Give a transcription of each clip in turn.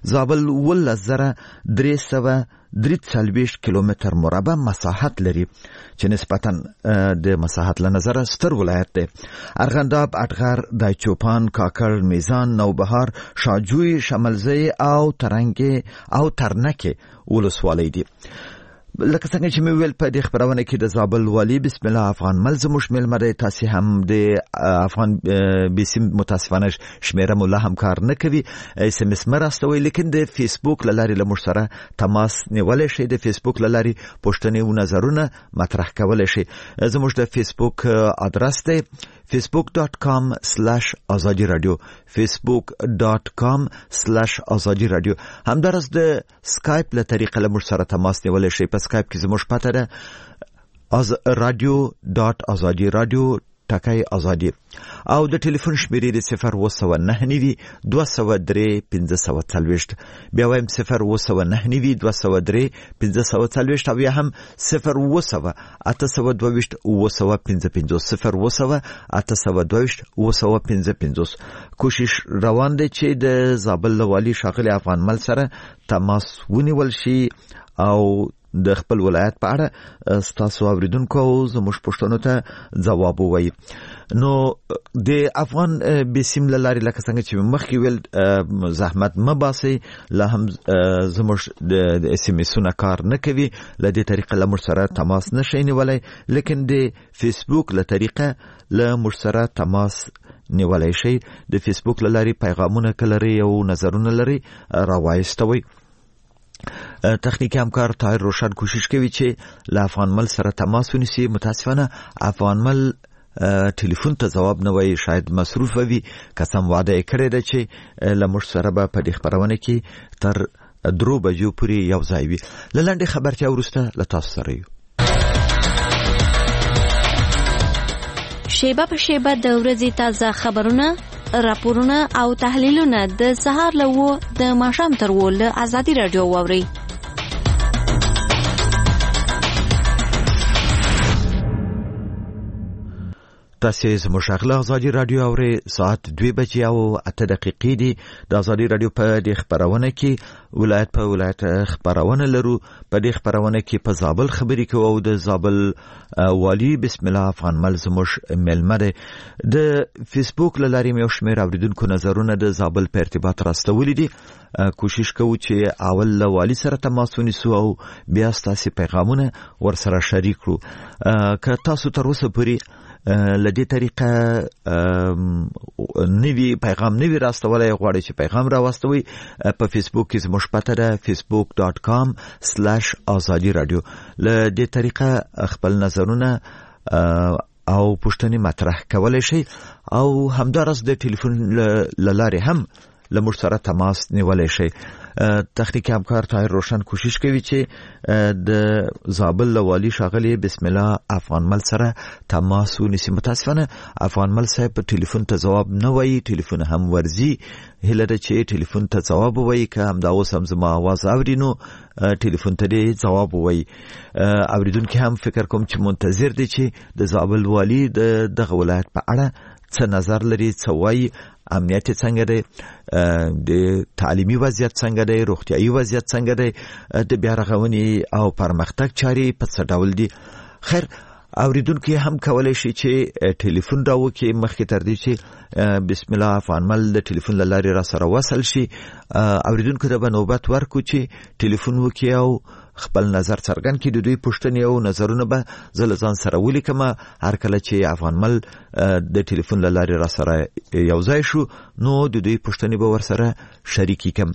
زابل 1,343 کیلومتر مربع مساحت لري چې نسبتاً د مساحت له نظره ستر ولایت دی. ارغنداب، اټغر، دایچوپان، کاکړ، میزان، نوبهار، شاجوی، شملزی او ترنګ او ترنکه ولسوالۍ دي. لکه څنګه چې مې ویل په دې خبرونه کې د زابل والی بسم الله افغان مل زموږ مېلمه دی. تاسې هم د افغان بیسیم متاسفانه شمیره مو لا هم کار نه کوي، اس ام اس مه راستوئ، لیکن د فیسبوک له لارې له موږ سره تماس نیولی شئ. د فیسبوک له لارې پوښتنې او نظرونه مطرح کولی شئ. زموږ د فیسبوک ادرس دی facebook.com/azadi radio facebook.com/azadi radio. همدارس د سکایپ له طریقه له موږ سره تماس نیولی شئ. په سکایپ کې زموږ پته ده radio.azadi radio ټکای ازادي او د ټلیفون شمیرې د 029 203 1540. بیا وایم 029 203 1540 او یا هم 0 822 0 کوشش روان دی چې د زابل والی شاغلی افغان مل سره تماس ونیول شي او د خپل ولایت په اړه ستاسو اوریدونکو زموږ پوښتنو ته ځواب ووایي. نو د افغان بیسیم له لارې لکه څنګه چې مخکې ویل زحمت مه باسئ، لا هم زموږ د اس ام اسونه کار نه کوي، له دې طریقه له موږ سره تماس نشئ نیولی، لیکن د فیسبوک له طریقه له موږ سره تماس نیولی شئ. د فیسبوک له لارې پیغامونه که لرئ او نظرونه لرئ راوایستوئ. تخنیکی همکار طاهر روشن کوشش کوي چې له افغان مل سره تماس ونیسي. متاسفانه افغان مل ټلیفون ته ځواب نه وایي، شاید مصروف وي. قسم وعده یې کړې ده چې له موږ سره به په دې خپرونه کې تر 3 بجو پورې یو ځای وي. له لنډې خبرتیا وروسته له تاسو سره یو. شیبه په شیبه د ورځې تازه خبرونه، راپورونه او تحلیلونه د سهار له 9 د ماښام تر 10 له ازادي رادیو واورئ. تاسې زموږ غږ له ازادي رادیو اورئ. ساعت 2 بجې او 8 دقیقې دي. د ازادي رادیو په دې خپرونه کې ولایت په ولایت خبرونه لرو. په دې خبرونه کې په زابل خبرې کوو او د زابل والی بسم الله افغان مل زموږ مېلمه دی. د فیسبوک له لارې مې یو شمېر اوریدونکو نظرونه د زابل په ارتباط راستولي دي. کوشش کوو چې اول له والي سره تماس ونیسو او بیا ستاسې پیغامونه ورسره شریک کړو. که تاسو تر اوسه پورې لدې طریقه نوی پیغام نوی راستولی غواړئ چې پیغام راواستوئ، په فیسبوک کې زموږ پته ده facebook.com/azadi radio. لدې طریقه خپل نظرونه او پوښتنې مطرح کولی شئ او همدارس د ټلیفون له لارې هم له موږ سره تماس نیولی شئ. تخنیکی همکار طاهر روشن کوشش کوي چې د زابل له والي ښاغلي بسم الله افغان مل سره تماس ونیسي. متاسفانه افغان مل صاحب په ټلیفون ته ځواب نه وایي، ټلیفون هم ورځي. هیله ده چې ټلیفون ته ځواب ووایي. که همدا اوس هم زما आवाज اوري نو ټلیفون ته دې ځواب ووایي. اوریدونکي هم فکر کوم چې منتظر دي چې د زابل والي دغه ولایت په اړه څه نظر لري، څه وایي، امنیت څنګه دی، د تعلیمي وضعیت څنګه دی، روغتیایي وضعیت څنګه دی، د بیا رغونې او پرمختګ چارې په څه ډول دي. خیر اوریدونکي هم کولی شي چې ټلیفون راوکړي مخکې تر دې چې بسم الله افغان مل د ټلیفون له لارې را سره وصل شي. اوریدونکو ته به نوبت ورکړو چې ټلیفون وکړي او خپل نظر څرګند کړي. د دوی پوښتنې او نظرونه به زه له ځان سره ولیکم. هر کله چې افغان مل د ټلیفون له لارې را سره یو ځای شو نو د دوی پوښتنې به ورسره شریکې کړم.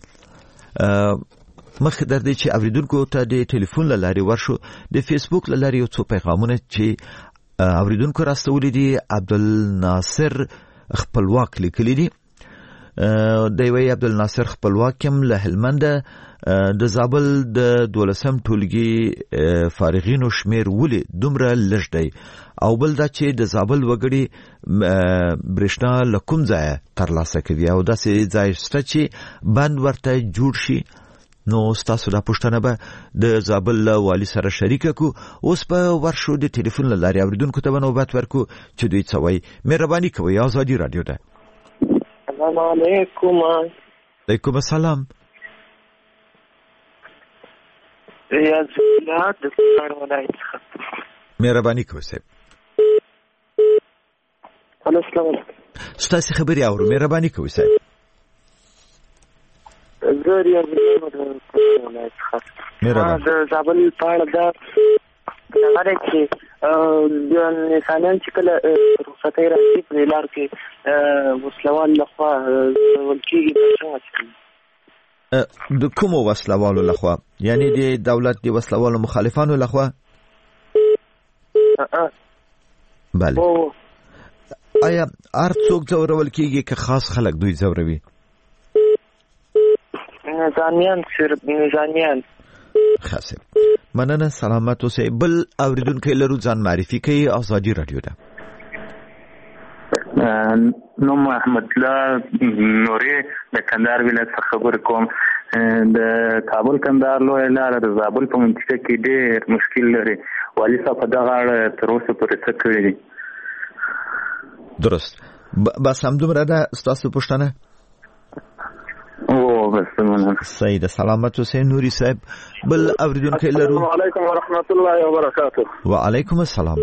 مخکې در دې چې اوریدونکو ته د ټلیفون له لارې ورشو، د فیسبوک له لارې یو څو پیغامونه چې اوریدونکو راستولي دي. عبدالناصر خپلواک لیکلي دي. دی وایي عبدالناصر خپلواک یم له هلمنده. د زابل د 12 ټولګي فارغینو شمیر ولې دومره لږ دی، او بل دا چې د زابل وګړي برېښنا له کوم ځایه ترلاسه کوي او داسې ځای شته چې بند ورته جوړ شي. نو ستاسو دا پوښتنه به د زابل له والي سره شریکه کړو. اوس به ورشو د ټلیفون له لارې اوریدونکو ته به نوبت ورکړو چې دوی څه وایي. مهرباني کوئ، ازادي رادیو ده. السلام علیکم. علیکم السلام. ریاض الله د کونړ ولایت څخه. مهرباني کوئ صاحب. السلام علیکم. ستاسو خبري اورو. مهرباني کوئ صاحب. زه ریاض الله د کونړ ولایت څخه. مهرباني. د زابل په اړه دا خبره چې د انسانان چې کله رخصتۍ راځي په لار کې وسلوال لخوا ول کېږي څنګه کوي؟ د کومو وسلوالو لخوا؟ یعنی د دولت د وسلوالو مخالفانو لخوا؟ بله. آیا هر څوک ځورول کېږي که خاص خلک دوی ځوروي؟ نظامیان. خاصه مننه. سلامت اوسئ. بل اوریدونکو لرو ځان معرفي کوي. ازادي رادیو ده. نوم احمد الله نوري د کندهار ولایت څخه خبر کوم. د کابل کندهار لویه لاره د زابل په منطقه کې ډېر مشکل لري. والي صاحب په دغه اړه تر اوسه پورې څه کړي دي؟ درست. بس همدومره ده ستاسو پوښتنه؟ بس مننه. صحیح ده. سلامت اوسئ نوري صاحب. بل اوریدونکو لرو. السلام علیکم ورحمت الله وبرکاته. وعلیکم السلام.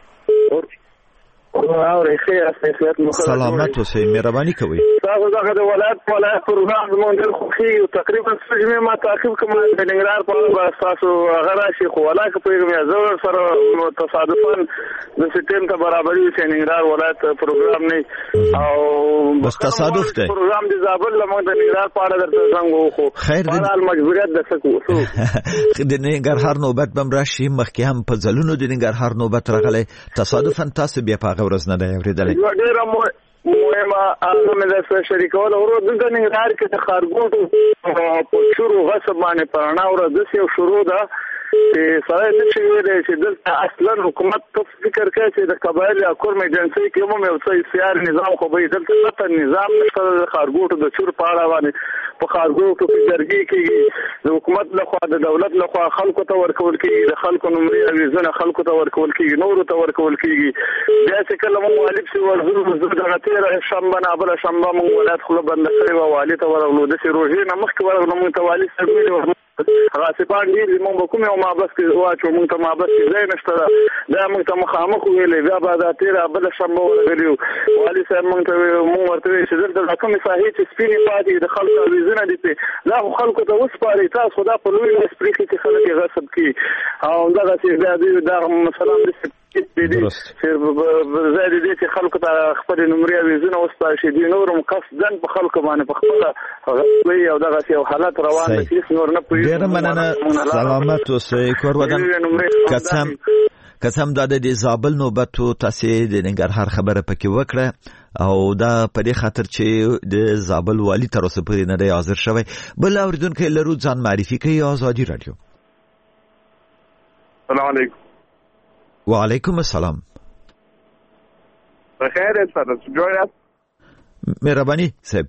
سلامت اوسئ. مهرباني کوئ. تاسو دغه د ولایت پروګرام زموږ ډېر خوښي او تقریبا څه ما تعقیب کوم د ننګرهار په اړه تاسو هغه راشي خو ولاکه پیغام یې زه سره تصادفاً د سیستم ته برابرۍ چې ننګرهار ولایت پروګرام نه او بس تصادف دی. پروګرام د زابل لمن د ننګرهار په اړه درته څنګه وخو خیر د مجبوریت د سکو د ننګرهار نوبت بم راشي. مخکې هم په ځلونو د ننګرهار نوبت راغلی. تصادفاً تاسو بیا په هغه ورځ نه دی اورېدلی. ډېره مهمه مې درسره شریکوله. ورو دلته ننګرهار کې د ښارګوټو په شروع غصب باندې په رڼا ورځ داسې یو شروع ده چې سړی نه شي ویلی چې دلته اصلا حکومت ته فکر کوي چې د قبایل یا کورم ایجنسۍ کې هم یو څه سیار نظام خو به یې دلته پته نظام نشته د ښارګوټو د چور په اړه باندې. په ښارګوټو کې جرګې کېږي د حکومت لخوا د دولت لخوا خلکو ته ورکول کېږي. د خلکو نمرې اویزونه خلکو ته ورکول کېږي نورو ته ورکول کېږي. بیا چې کله موږ والي پسې ورځو دغه تېره شنبه نه بله شنبه موږ ولایت خوله بنده کړې وه. والي ته ورغلو داسې روژې نه مخکې ورغلو. موږ ته والي صاحب ویلي وه غاصبان ډېر دي موږ به کوم یو محبس کې واچو. موږ ته محبس کې ځای نشته ده. دا موږ ته مخامخ ویلې. بیا به دا تېره بله شنبه ورغلي وو. والي صاحب موږ ورته ویل چې دلته دا کومې ساحې چې سپینې پاتې د خلکو اویزونه دي دا خو خلکو ته وسپارئ. تاسو خو دا په لوی لاس پرېښي چې خلک یې غصب کړي او دغسې بیا دوی دا مثلا داسې ځای د دې چې خلکو ته خپلې نمرې اویزونه وسپارل شي. دوی نور هم قصدن په خلکو باندې په خپله غصبوي او دغسې یو حالت روان دی چې هېڅ نور نه پوهېږي. ډېره مننه. سلامت اوسئ. کور ودان که څه هم دا د زابل نوبت و تاسې د ننګرهار خبره پکې وکړه او دا په دې خاطر چې د زابل والي تر اوسه پورې نه دی حاضر شوی. بل اورېدونکی لرو ځان معرفي کوي. ازادي رادیو. السلام علیکم. وعلیکم السلام. بخیر سره جوړ یاست؟ مهرباني صاحب.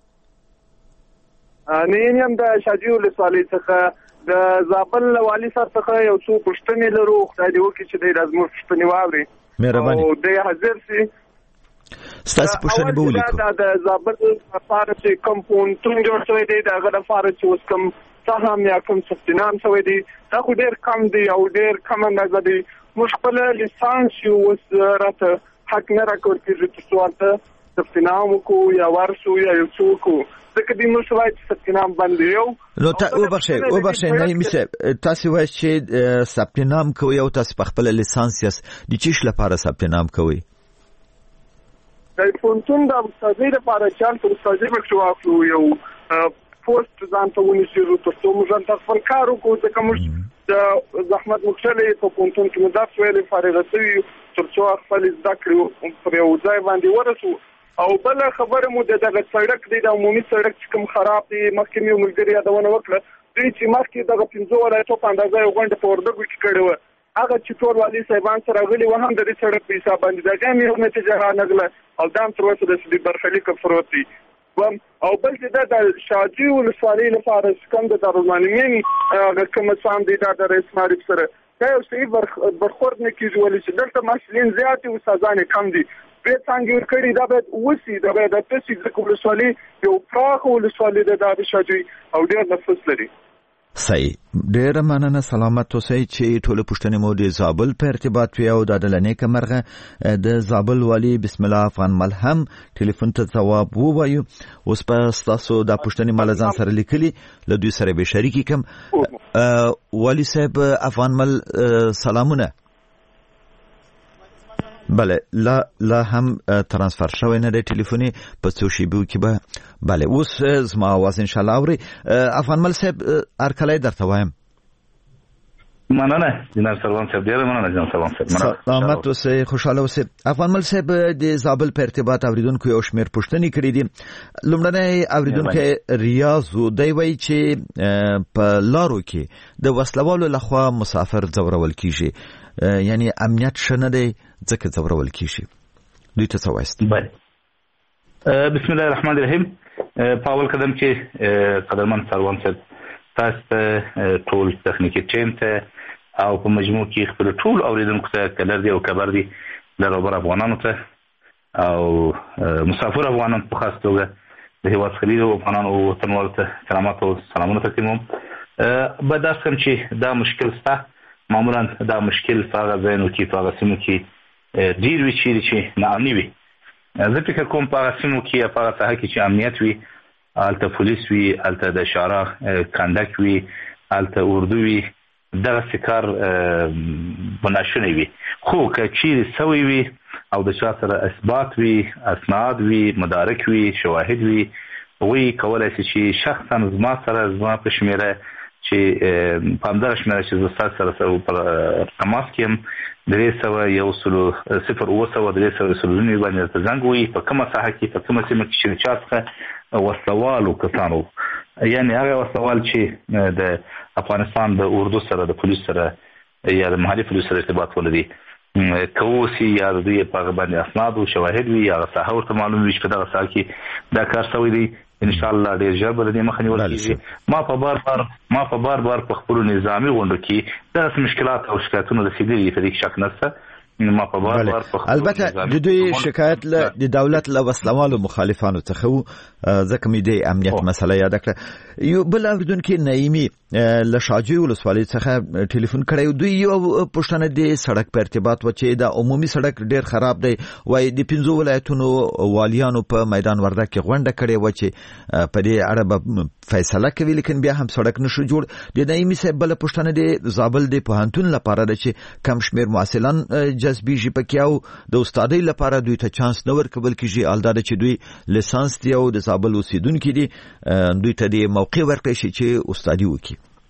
نه یم د شاجوی ولسوالۍ څخه د زابل والي صاحب څخه یو څو پوښتنې لرو. خدای دې وکړي چې دی زموږ پوښتنې واوري او دی حاضر شي. ستاسو پوښتنې به ولیکو. دا د زابل لپاره چې کوم پوهنتون جوړ شوی دی د هغه لپاره چې اوس کوم سهم یا کوم ثبتنام شوی دی دا خو ډېر کم دی او ډېر کم اندازه دی. موږ خپل لیسانس یو اوس راته حق نه راکول کېږي تر څو هلته ثبتنام وکړو یا ورشو یا یو څه وکړو. ځکه دوی موږ وایي چې ثبتنام بند دی. یو نو وبخښئ نعیمي صاحب تاسې وایئ چې ثبتنام کوئ او تاسې په خپله لیسانس یاست. د څه شي لپاره ثبتنام کوئ؟ د پوهنتون د استادۍ لپاره چې هلته استادۍ پکښې واخلو یو پوسټ ځان ته ونیسېږو تر څو موږ هلته خپل کار وکړو. ځکه موږ د زحمت مکشلې په پوهنتون کې مو درس ویلې فارغه شوي تر څو خپل زده کړې پر یو ځای باندې ورسو. او بله خبره مو د دغه سړک دی د عمومي سړک چې کوم خراب دی. مخکې مې یو ملګري یادونه وکړه دوی چې مخکې دغه 15 ولایتو په اندازه یو غونډه په وردګو کې کړې وه. هغه چې ټول والي صاحبان سره راغلي وو هم د دې سړک په حساب باندې د هغې هم یو نتیجه رانغله او دا هم تر اوسه داسې د برخلیک پروت دی. او بل چې دا د شاجوی ولسوالۍ لپاره چې کوم د دارالمعلمین کوم سام دی دا د رئیس معرف سره دا یو صحیح برخورد نه کېږي ولې چې دلته محصلین زیات دي استادان یې کم دي. پرې څانګې ورکړي دا باید وسي. دا باید داسې ځکه ولسوالۍ یو پراخه ولسوالۍ ده دا د شاجوی او ډېر نفوس لري. صحیح. ډېره مننه. سلامت اوسئ. چې ټول پوښتنې مو د زابل په ارتباط وي او د دلنې کمرغه د زابل والی بسم الله افغان مل هم ټلیفون ته جواب ووایو. اوس په تاسو د پوښتنې مال ځان سره لیکلي له دوی سره به شریک کوم. والی صاحب افغان مل سلامونه. بله لا هم ترانسفر شوی نه دی ټلیفوني په څو شیبو کې به بله اوس زما आवाज ان شاء الله اوري. افغان مل صاحب ارکلای درته وایم. مننه جناب سروان صاحب. ډیره مننه جناب سروان صاحب. سلامت اوسئ. خوشاله اوسئ. افغان مل صاحب د زابل په ارتباط اوریدونکو یو شمېر پوښتنې کړې دي. لومړنی اوریدونکی ریاض دی وایي چې په لارو کې د وسلوالو لخوا مسافر ځورول کیږي، یعنی امنیت شنه دی ځکه ځورول کیږي. دوی ته څه وایست؟ بله. بسم الله الرحمن الرحیم. په اول قدم کې قدرمن سروان صاحب تاسو ته ټول تخنیکی ټیم ته او په مجموع کې خپل ټول اوریدونکو ته کلر دی او کبر دی لروبر افغانانو ته او مسافر افغانانو په خاص توګه د هیواد خلیل او افغانانو او وطنوالو ته سلامات او سلامونه تقدیموم. به داسې کوم چې دا مشکل سته، معمولا دا مشکل په هغه ځایونو کې په هغه سیمو کې ډېر وي چې ناامني وي. زه فکر کوم په هغه سیمو کې په هغه ساحه کې چې امنیت وي، هلته پولیس وي، هلته د شارع کندک وي، هلته اردو وي، دغسې کار بناشونی وي. خو که چیرې سوی وي او د چا سره اثبات وي، اسناد وي، مدارک وي، شواهد وي، وی کولی شي چې شخصا زما په شمیره چې په همدغه شمیره چې زه ستاسو سره په تماس کې یم 300 باندې ته زنګ وي په کومه ساحه کې په کومه سیمه کې چې چا څخه وسلوالو کسانو، یعنی هغه وسلوال چې د افغانستان د اردو سره د پولیس سره یا د محلي پولیس سره ارتباط ولري کوسی یا د دوی په هغه باندې اسناد او شواهد وي، هغه ساحه ورته معلوم وي چې په دغه ساحه کې دا کار شوی دی. ان شاء الله ډیر ژر به د دې مخه نیول کېږي. ما په بار په خپلو نظامي غونډو کې دغسې مشکلات او شکایتونه رسېدلي، په دې کې شک نشته. ما په بار البته د دوی شکایت د دولت له وسلوالو مخالفانو څخه ځکه مې د امنیت مسله یاد کړه. یو بل اوریدونکي نعیمي له شاجوی ولسوالۍ څخه ټلیفون کړی. دوی یو پوښتنه د سړک په ارتباط و چې د عمومي سړک ډیر خراب دی. وایي د 5 ولایتونو والیانو په میدان وردګ کې غونډه کړې و چې په دې اړه به فیصله کوي، لیکن بیا هم سړک نشو جوړ. د نعیمي صاحب بل پوښتنه د زابل د پوهنتون لپاره ده چې کم شمیر محصلان جذبیږي پکې او د استادۍ لپاره دوی ته چانس نه ورکول کېږي. الدا ده چې دوی لیسانس دی او د زابل اوسیدونکي دي، دوی ته د موقع ورکړی شي چې استادي وکړي.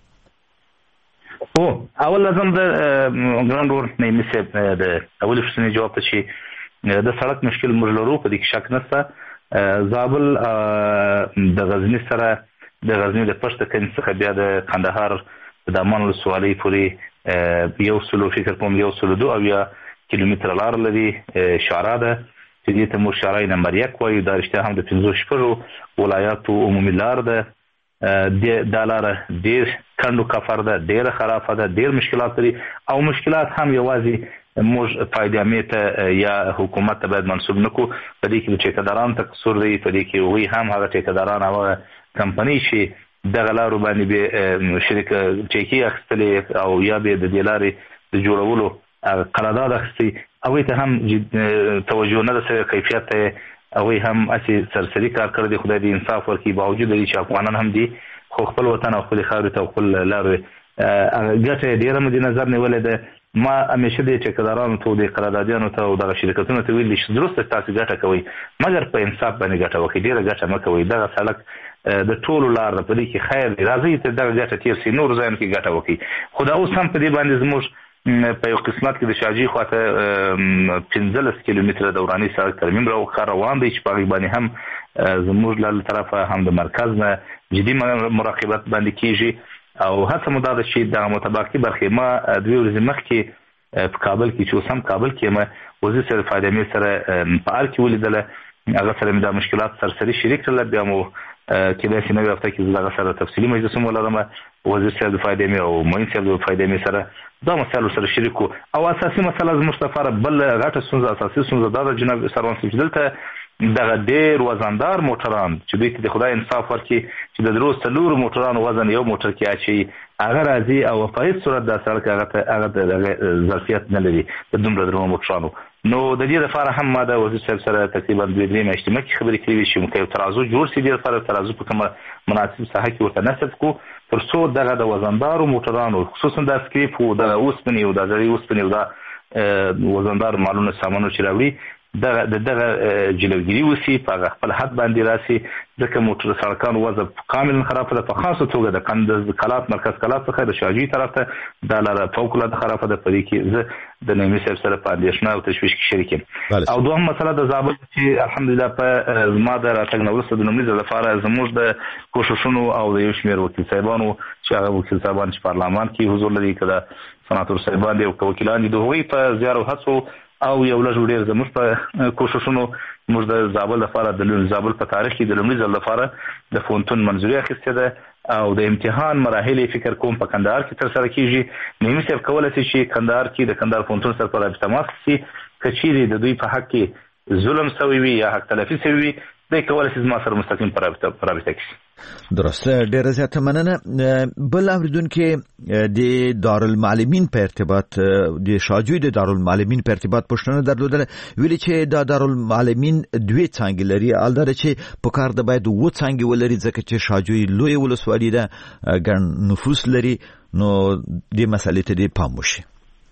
اول لازم د ګراند ور نعیمي صاحب د اولې پوښتنې جواب ته چې د سړک مشکل موږ لرو، په دې کې شک نشته. زابل د غزني سره د غزني د پشت کندې څخه بیا د کندهار د دامان ولسوالۍ پورې فکر کوم 102 کیلومتره لار لري، شارع ده چې دې ته موږ شارع نمبر 1 وایو. دا رښتیا هم د 15 ولایاتو عمومي لار ده. دا لاره ډېر کندو کفر ده، ډېره خرافه ده، ډېر مشکلات لري او مشکلات هم یوازې موږ فایدامې ته یا حکومت ته باید منسوب نه کړو. په دې کې د ټیکهدارانو ته قصور دی، په دې کې هغوی هم هغه ټیکهداران هغه کمپنۍ چې دغه لارو باندې به شریک ټیکې اخیستلې او یا به د دې لارې د جوړولو قرارداد اخیستی، هغوی ته هم توجه نه ده شوې، کیفیت ته هغوی هم هسې سرسري کار کړی دی. خدای دې انصاف ورکړي، باوجود دی چې افغانان هم دي خو خپل وطن او خپلې خاورې ته او خپل لارې ګټه یې ډېره مد نظر نیولې ده. ما همیشه د ټیکهدارانو ته د قراردادیانو ته او دغه شرکتونو ته ویلي چې درسته تاسو ګټه کوئ مګر په انصاف باندې ګټه وکړئ، ډېره ګټه مه کوئ. دغه سړک د ټولو لار ده، په دې کې خیر دی، راځئ ته دغه ګټه تېر سي، نورو ځایونو کې ګټه وکړئ. خو دا اوس هم په دې باندې زموږ په یو قسمت کې د شاجوی خواته 15 کیلومتره دوراني سړک ترمیم روان دی چې په هغې باندې هم زموږ له طرفه هم د مرکز نه جدي مراقبت باندې کېږي او هڅه مو دا ده چې دغه متباقي برخې ما 2 ورځې مخکې په کابل کې چې اوس هم کابل کې یم وزیر صاحب فایدامې سره په ار کې ولیدله، هغه سره مې دا مشکلات سرسري شریک کړله. بیا مو کېدای شي نوې هفته کې زه دغه سره تفصیلي مجلس هم ولرم، وزیر صاحب د فایدامې او معین صاحب د فایدامې سره دا مسایل سره شریک کړو. او اساسي مسله زموږ لپاره بل غټه ستونزه، اساسي ستونزه دا ده جناب سروان صاحب چې دلته دغه ډېر وزندار موټران چې دوی ته د خدای انصاف ورکړي چې د درو څلورو موټرانو وزن یو موټر کې اچوي هغه راځي او په هېڅ صورت دا سړک هغه د ظرفیت نه لري د دومره درو موټرانو. نو د دې لپاره هم ما د وزیر صاحب سره تقریبا 2-3 میاشتې مخکې خبرې کړې وې چې موږ یو ترازو جوړ شي، دې لپاره ترازو په کومه مناسب ساحه کې ورته نصب کړو تر څو دغه د وزندارو موټرانو خصوصا د سکریپ او د اوسپنې او د زړې اوسپنې او د وزندار مالونو سامانو چې راوړي دغه جلوګیري وسی په خپل حد باندې راسي، ځکه موټر سړکانو وضع کاملا خراب ده. په خاصه توګه د کندز کلات مرکز کلات څخه د شاجوی طرف ته دا لاره فوق العاده خرابه ده. په دې کې زه د نعیمي صاحب سره په اندېښنه او تشویش کې شریک یم. او دوهم مسله د زابل چې الحمدلله په ما د راتګ نه وروسته د لومړي ځل لپاره زموږ د کوښښونو او د یو شمېر وکیل صاحبانو چې هغه وکیل صاحبان چې پارلمان کې حضور لري، که د سناتور صاحبان دي او که وکیلان دي، د هغوی په زیار او هڅو او یو لږ ډېر زموږ په کوښښونو موږ د زابل لپاره د زابل په تاریخ کې د لومړي ځل لپاره د فونتون منظوري اخیستې ده او د امتحان مراحل فکر کوم په کندهار کې ترسره کیږي. نعیمي صاحب کولی شي چې کندهار کې د کندهار فونتون سره په رابطه تماس شي، که چیرې د دوی په حق کې ظلم شوی وي یا حق تلفي شوی وي، دی کولی شي زما سره مستقیم په رابطه کې شي. درسته، ډیره زیاته مننه. بل اوریدونکو د دارالمعلمین په ارتباط د شاجوی د دارالمعلمین په ارتباط پوښتنه درلودله، ویلي چې د دارالمعلمین دوی څانګې لري، البته چې په کار د باید و څانګې ولري ځکه چې شاجوی لوی ولسوالي ده، ګڼ نفوس لري، نو دې مسلې ته دې پام وشي.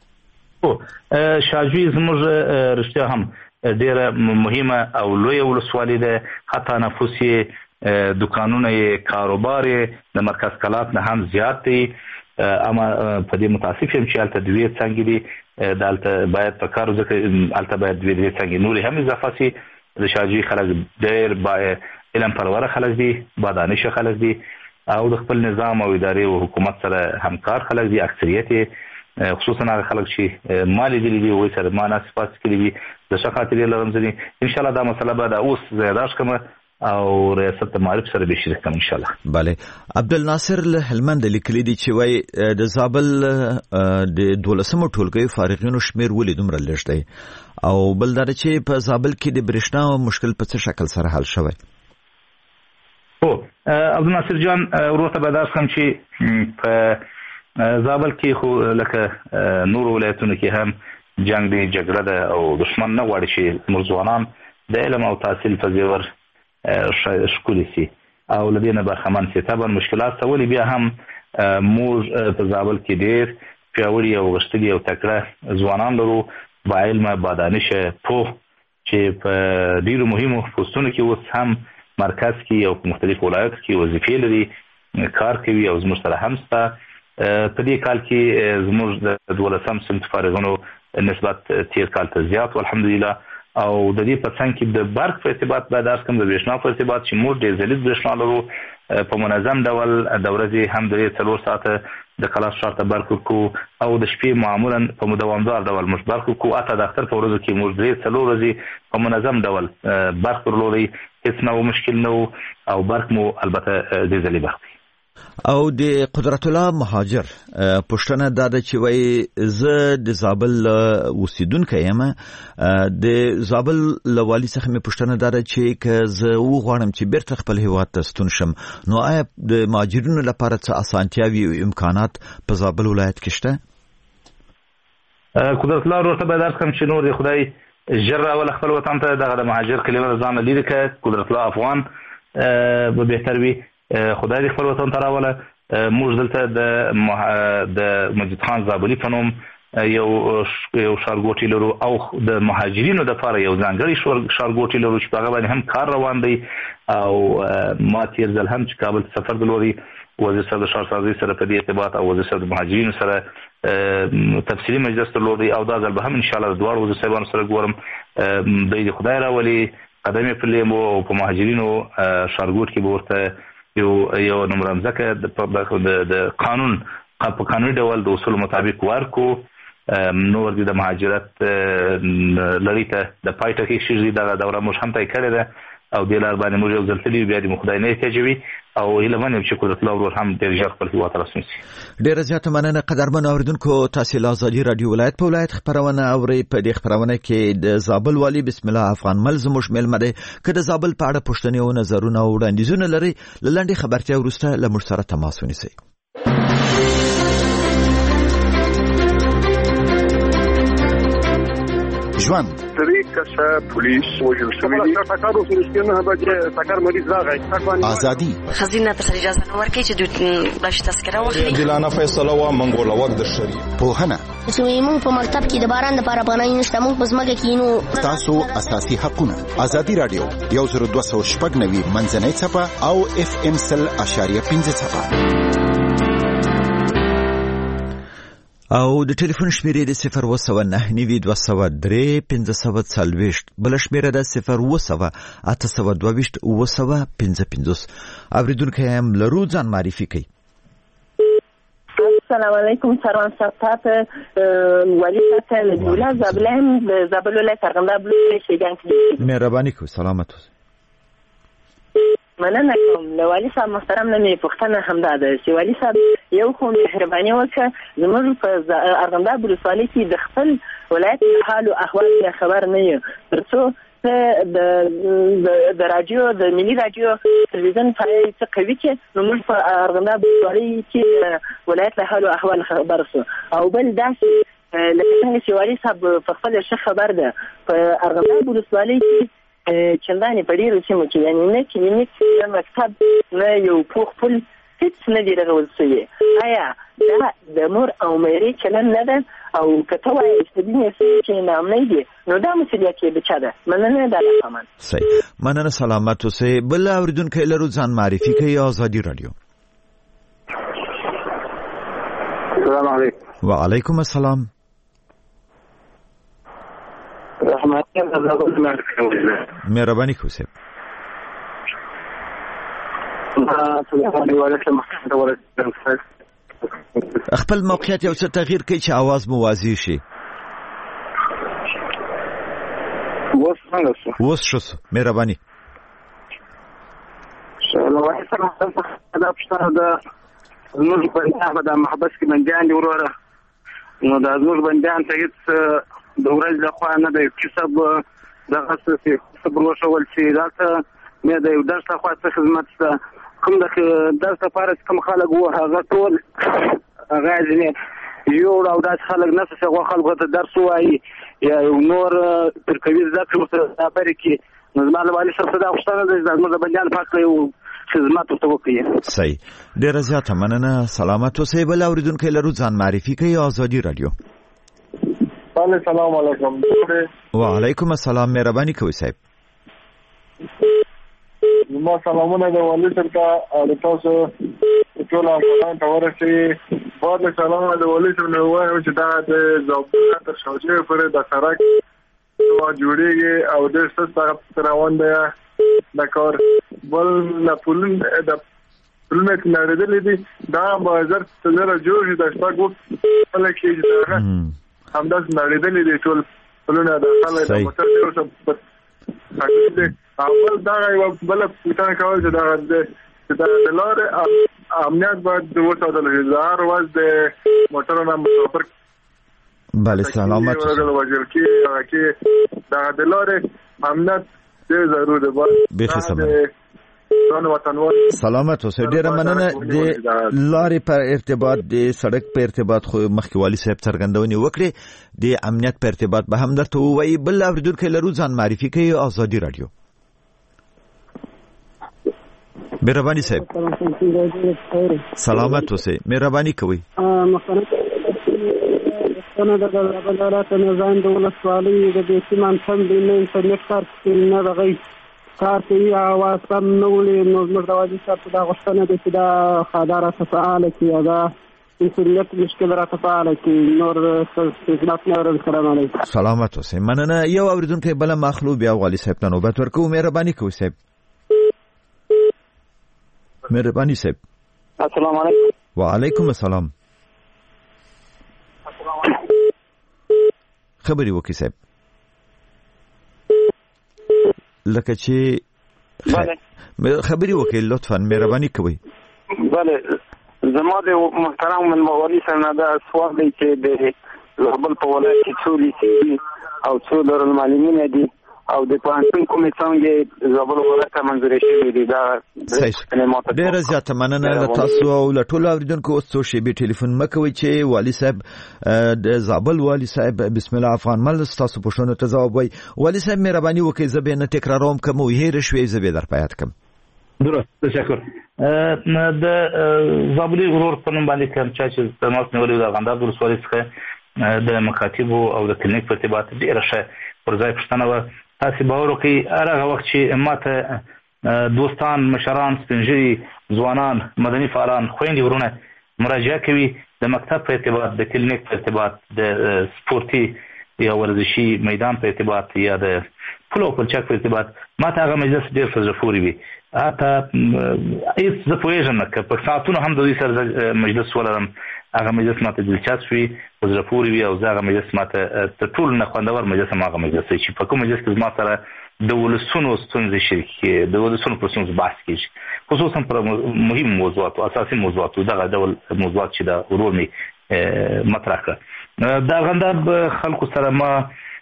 شاجوی زموږ رښتیا هم ډیره مهمه او لوی ولسوالي ده، حتی نفوس یې دکانونه یې کاروبار یې د مرکز کلات نه هم زیات دی. اما په دې متاسف یم چې هلته دوې څانګې دي، دلته باید په کار ځکه هلته باید دوې څانګې نورې هم اضافه شي. د شاجوی خلک ډېر علم پروره خلک دي، بادانشه خلک دي او د خپل نظام او ادارې او حکومت سره همکار خلک دي. اکثریت یې خصوصا هغه خلک چې ما لیدلي دي هغوی سره ما ناسې پاسې کړي دي، د ښه خاطرې لرم ځینې. انشاءالله دا مسله به د اوس زه یاداشت کړم او ریاست د معارف سره به شریک کړم انشاءالله. بله، عبدالناصر له هلمند لیکلي دي چې وایي د زابل د 12مو ټولګیو فارغینو شمېر ولې دومره لږ دی، او بل دا چې په زابل کې د برېښنا مشکل په څه شکل سره حل شوی؟ عبدالناصر جان ورته به درس کړم چې په زابل کې خو لکه نورو ولایتونو کې هم جنګ دی، جګړه ده او دشمن نه غواړي چې زموږ ځوانان د علم او تحصیل په زیور ښکلي سي او له دې نه برخمن سي. طبعا مشکلات ته ولې بیا هم موږ په زابل کې ډېر پیاوړي او غښتلي او تکړه ځوانان لرو، با علمه بادانشه پوه چې په ډېرو مهمو پوستونو کې اوس هم مرکز کې او په مختلفو ولایتو کې وظیفې لري، کار کوي او زموږ سره هم شته. په دې کال کې زموږ د 12م صنف فارغینو نسبت تیر کال ته زیات الحمدلله. او د دې په څنګ کې د برق په ارتباط باید درس کوم، د برېښنا په ارتباط چې موږ ډېر ځلیز برېښنا لرو، په منظم ډول د ورځې هم 3-4 ساعته د کلاس ښار ته برق ورکوو او د شپې معمولا په دوامدار ډول موږ برق ورکوو. حتی د اختر په ورځو کې موږ 3-4 ورځې په منظم ډول برق درلودی، هېڅ نه مشکل نه و او برق مو البته دې ځلې برق دی. او د قدرت الله مهاجر پوښتنه دا ده چې وایي زه د زابل اوسیدونکی یم، د زابل له والي څخه مې پوښتنه دا ده چې که زه وغواړم چې بیرته خپل هیواد ته ستون شم، نو آیا د مهاجرینو لپاره څه اسانتیاوې او امکانات په زابل ولایت کې شته؟ قدرت الله ورته به درس کړم چې نور د خدای ژر راوله خپل وطن ته، دغه د مهاجر کلمه له ځانه لرې کړه. قدرت الله افغان به بهتر وي، خدای دې خپل وطن ته راوله. موږ دلته د مجید خان زابلي په نوم یو ښارګوټی لرو او د مهاجرینو دپاره یو ځانګړی ښارګوټی لرو چې په هغه باندې هم کار روان دی. او ما تیر ځل هم چې کابل ته سفر درلودی، وزیر صاحب د ښارسازۍ سره په دې ارتباط او وزیر صاحب د مهاجرینو سره تفصیلي مجلس درلودی او دا ځل به هم انشاءالله د دواړو وزیر صاحبانو سره ګورم. دوی د خدای راولي قدم یې په لیمو او په مهاجرینو ښارګوټ کې به ورته یو نمرمځکه د قانون په قانوني ډول د اصول مطابق ورکو. نور د مهاجرت لړۍ ته د پای ټکی کېږي، دغه دوره موږ هم طی کړې ده او د لار باندې موږ یو ځل تللی بیا د خدای نه احتیاجوي او هیله منم چې قدرت الله ورور هم ډېر ژر خپل هیواد ته راستون شي. ډېره زیاته مننه قدرمن اوریدونکو. تاسو له ازادي رادیو ولایت په ولایت خبرونه اورئ. په دې خبرونه کې د زابل والی بسم الله افغان مل زموږ مېلمه دی. که د زابل په اړه پوښتنې او نظرونه او وړاندیزونه لرئ له لنډې خبرتیا وروسته له موږ سره تماس ونیسئ. ژوند طریقه پولیس وجل شوی دی تاکارو سنسکنه به تاکار مریض راغی ازادي خزینه ته اجازه نه ورکړي چې دوی باش تذکره واخلي. دلانه فیصله وا منګول وخت د شری پوهنه چې موږ په مکتب کې د باران لپاره پناه نشته، موږ په ځمکه کې نو تاسو اساسي حقونه. ازادي رادیو 102.9 منځنۍ صفه او FM 100.5 صفه او د ټلیفون شمیرې د 02992031540 بل شمیره د 0808225. اوریدونکو هم لرو ځان معرفي کوي. السلام علیکم سروان سرتاپ ولی فتل دولا زابلم زابل ولایت ارغنداب لوی شیګان کې. مهرباني کوئ. سلامت اوسئ. مننه کوم. له والي صاحب محترم نه مې پوښتنه همدا ده چې والي صاحب یو خو مهرباني وکړه زموږ په ارغنداب ولسوالۍ کې د خپل ولایت حال او احوال خبر نه یو تر څو د رادیو د ملي رادیو تلویزیون پای څه کوي چې نو موږ په ارغنداب ولسوالۍ کې ولایت له حال او احوال خبر شو. او بل داسې لکه څنګه چې والي صاحب په خپل ښه خبر ده په ارغنداب ولسوالۍ کې چندانې په ډېرو سیمو کې یعنې نه کلینیک نه مکتب نه یو پوخ پل هېڅ نه دي رغول شوي. آیا دا د مور او میرې چلن نه ده؟ او که ته وایې چې د دې سیمې کې ناامنۍ دي نو دا مسؤلیت یې د چا ده؟ مننه. دا لپاره صحیح مننه. سلامت اوسئ. بل اورېدونکی لرو ځان معرفي کوي. ازادي رادیو. السلام علیکم. وعلیکم السلام. مهرباني کوئ صاحب. خپل موقعیت یو څه تغییر کوي چې आवाज مو واضح شي. اوس شو. مهرباني. زموږ بندیان د محبس کې بندیان دي وروره، نو دا زموږ بندیان ته هېڅ د ورځې لخوا نه د کسب دغه څه صبر وښول چې دلته نه د یو درس لخوا څه خدمت شته. کوم د درس لپاره چې کوم خلک وو هغه ټول هغه ځینې یوړ او داسې خلک نشته چې هغو خلکو ته درس ووایي یا یو نور ترکوي زده کړې ورسره خبرې کړي. نو زما له والي صاحب څه دا غوښتنه ده چې زموږ د بندیانو په هکله یو خدمت ورته وکړي. صحیح. ډېره زیاته مننه. سلامت اوسئ. بل اورېدونکی لرو ځان معرفي کوي. ازادي رادیو. السلام علیکم. وعلیکم السلام. مهرباني کوئ صاحب. زما سلامونه د والي صاحب ته او تاسو ټول افغانانو ته ورسوي. بعد له سلامونه د والي صاحب نه وایم چې دا د زابل تر شاوخوا پورې د سړک جوړېږي او ډېر ښه طرف روان دی د کار. بل نه پلونه نړېدلې دي دا به زر سره جوړ شي د شپږو کله کې چې همداسې نړېدلې دي ټول پلونه د خلک د موټر دی اوس اول دغه یوه بله پوښتنه کول چې دغه د لارې امنیت باید وساتل شي. د هر ورځ د موټرو نه مسافر بله سلامت وژل کېږي هغه کې دغه د لارې امنیت ډېر ضرور دی. بیخي سلامت اوسئ. ډېره مننه. د لارې په ارتباط د سړک په ارتباط خو مخکې والي صاحب څرګندونې وکړې. د امنیت په ارتباط به هم درته ووایي. بل اورېدونکی لرو ځان معرفي کوي. ازادي رادیو. مهرباني صاحب. سلامت اوسئ. مهرباني کوئ. نه د بلارات نظام د ولسوالۍ د دې سیمان سم دی نه انټرنیټ کار کوي نه دغه کار کوي اواز کم نه ولې نو موږ د والي صاحب دا غوښتنه ده چې دا خدای راته فعاله کړي دا انټرنیټ مشکل راته فعاله کړي نور خدمت نه ورل. سلام علیکم. سلامت اوسئ. مننه. یو اورېدونکی بله مخلو بیا والي صاحب ته نوبت ورکوو. مهرباني کوئ صاحب. مهرباني صاحب. السلام علیکم. وعلیکم السلام. خبري وکي صاحب. لکه چې بله خبري وکړئ لطفا مهرباني کوئ. بله زما د محترم ملموالي سره دا سوال دی چې د زابل په ولایت کې څو لیسې او څو دارالمعلمین دي او د پوهنتون کومې څانګې زابل ولایت ته منظورې شوې دي. دا ډېره زیاته مننه له تاسو او له ټولو اورېدونکو. اوس څو شېبې ټلیفون مه کوئ چې والي صاحب د زابل والي صاحب بسم الله افغان مل ستاسو پوښتنو ته ځواب وایي. والي صاحب مهرباني وکړئ زه به نه تکراروم که مو هېره شوې زه به در په یاد کړم. درست تشکر. د زابلي ورور په نوم باندې کوم چې تماس نیولې د ارغنداب ولسوالۍ څخه د مکاتبو او د کلینیک په ارتباط ډېره ښه پر ځای پوښتنه وه. تاسې باور وکړئ هغه وخت چې ماته دوستان مشران سپین ځوانان مدني فعالان خویندې ورونه مراجعه کوي د مکتب په ارتباط د کلینیک په ارتباط د سپورتي یا ورزشي میدان په ارتباط یا د پلو پلچک په ارتباط ماته هغه مجلس ډېر په زړه پورې وي. حتی هېڅ زه پوهېږم نه که په ساعتونو هم د دوی سره مجلس ولرم هغه مجلس ماته دلچسپ وي په زړه پورې وي او زه هغه مجلس ماته تر ټولو نه خوندور مجلس هم هغه مجلس دی چې په کوم مجلس کې زما سره د ولسونو ستونزې شریکې د ولسونو پر ستونزو بحث کېږي خصوصا پر مهم موضوعاتو اساسي موضوعاتو دغه ډول موضوعات چې د ورور مې مطرح کړه. د ارغنداب خلکو سره ما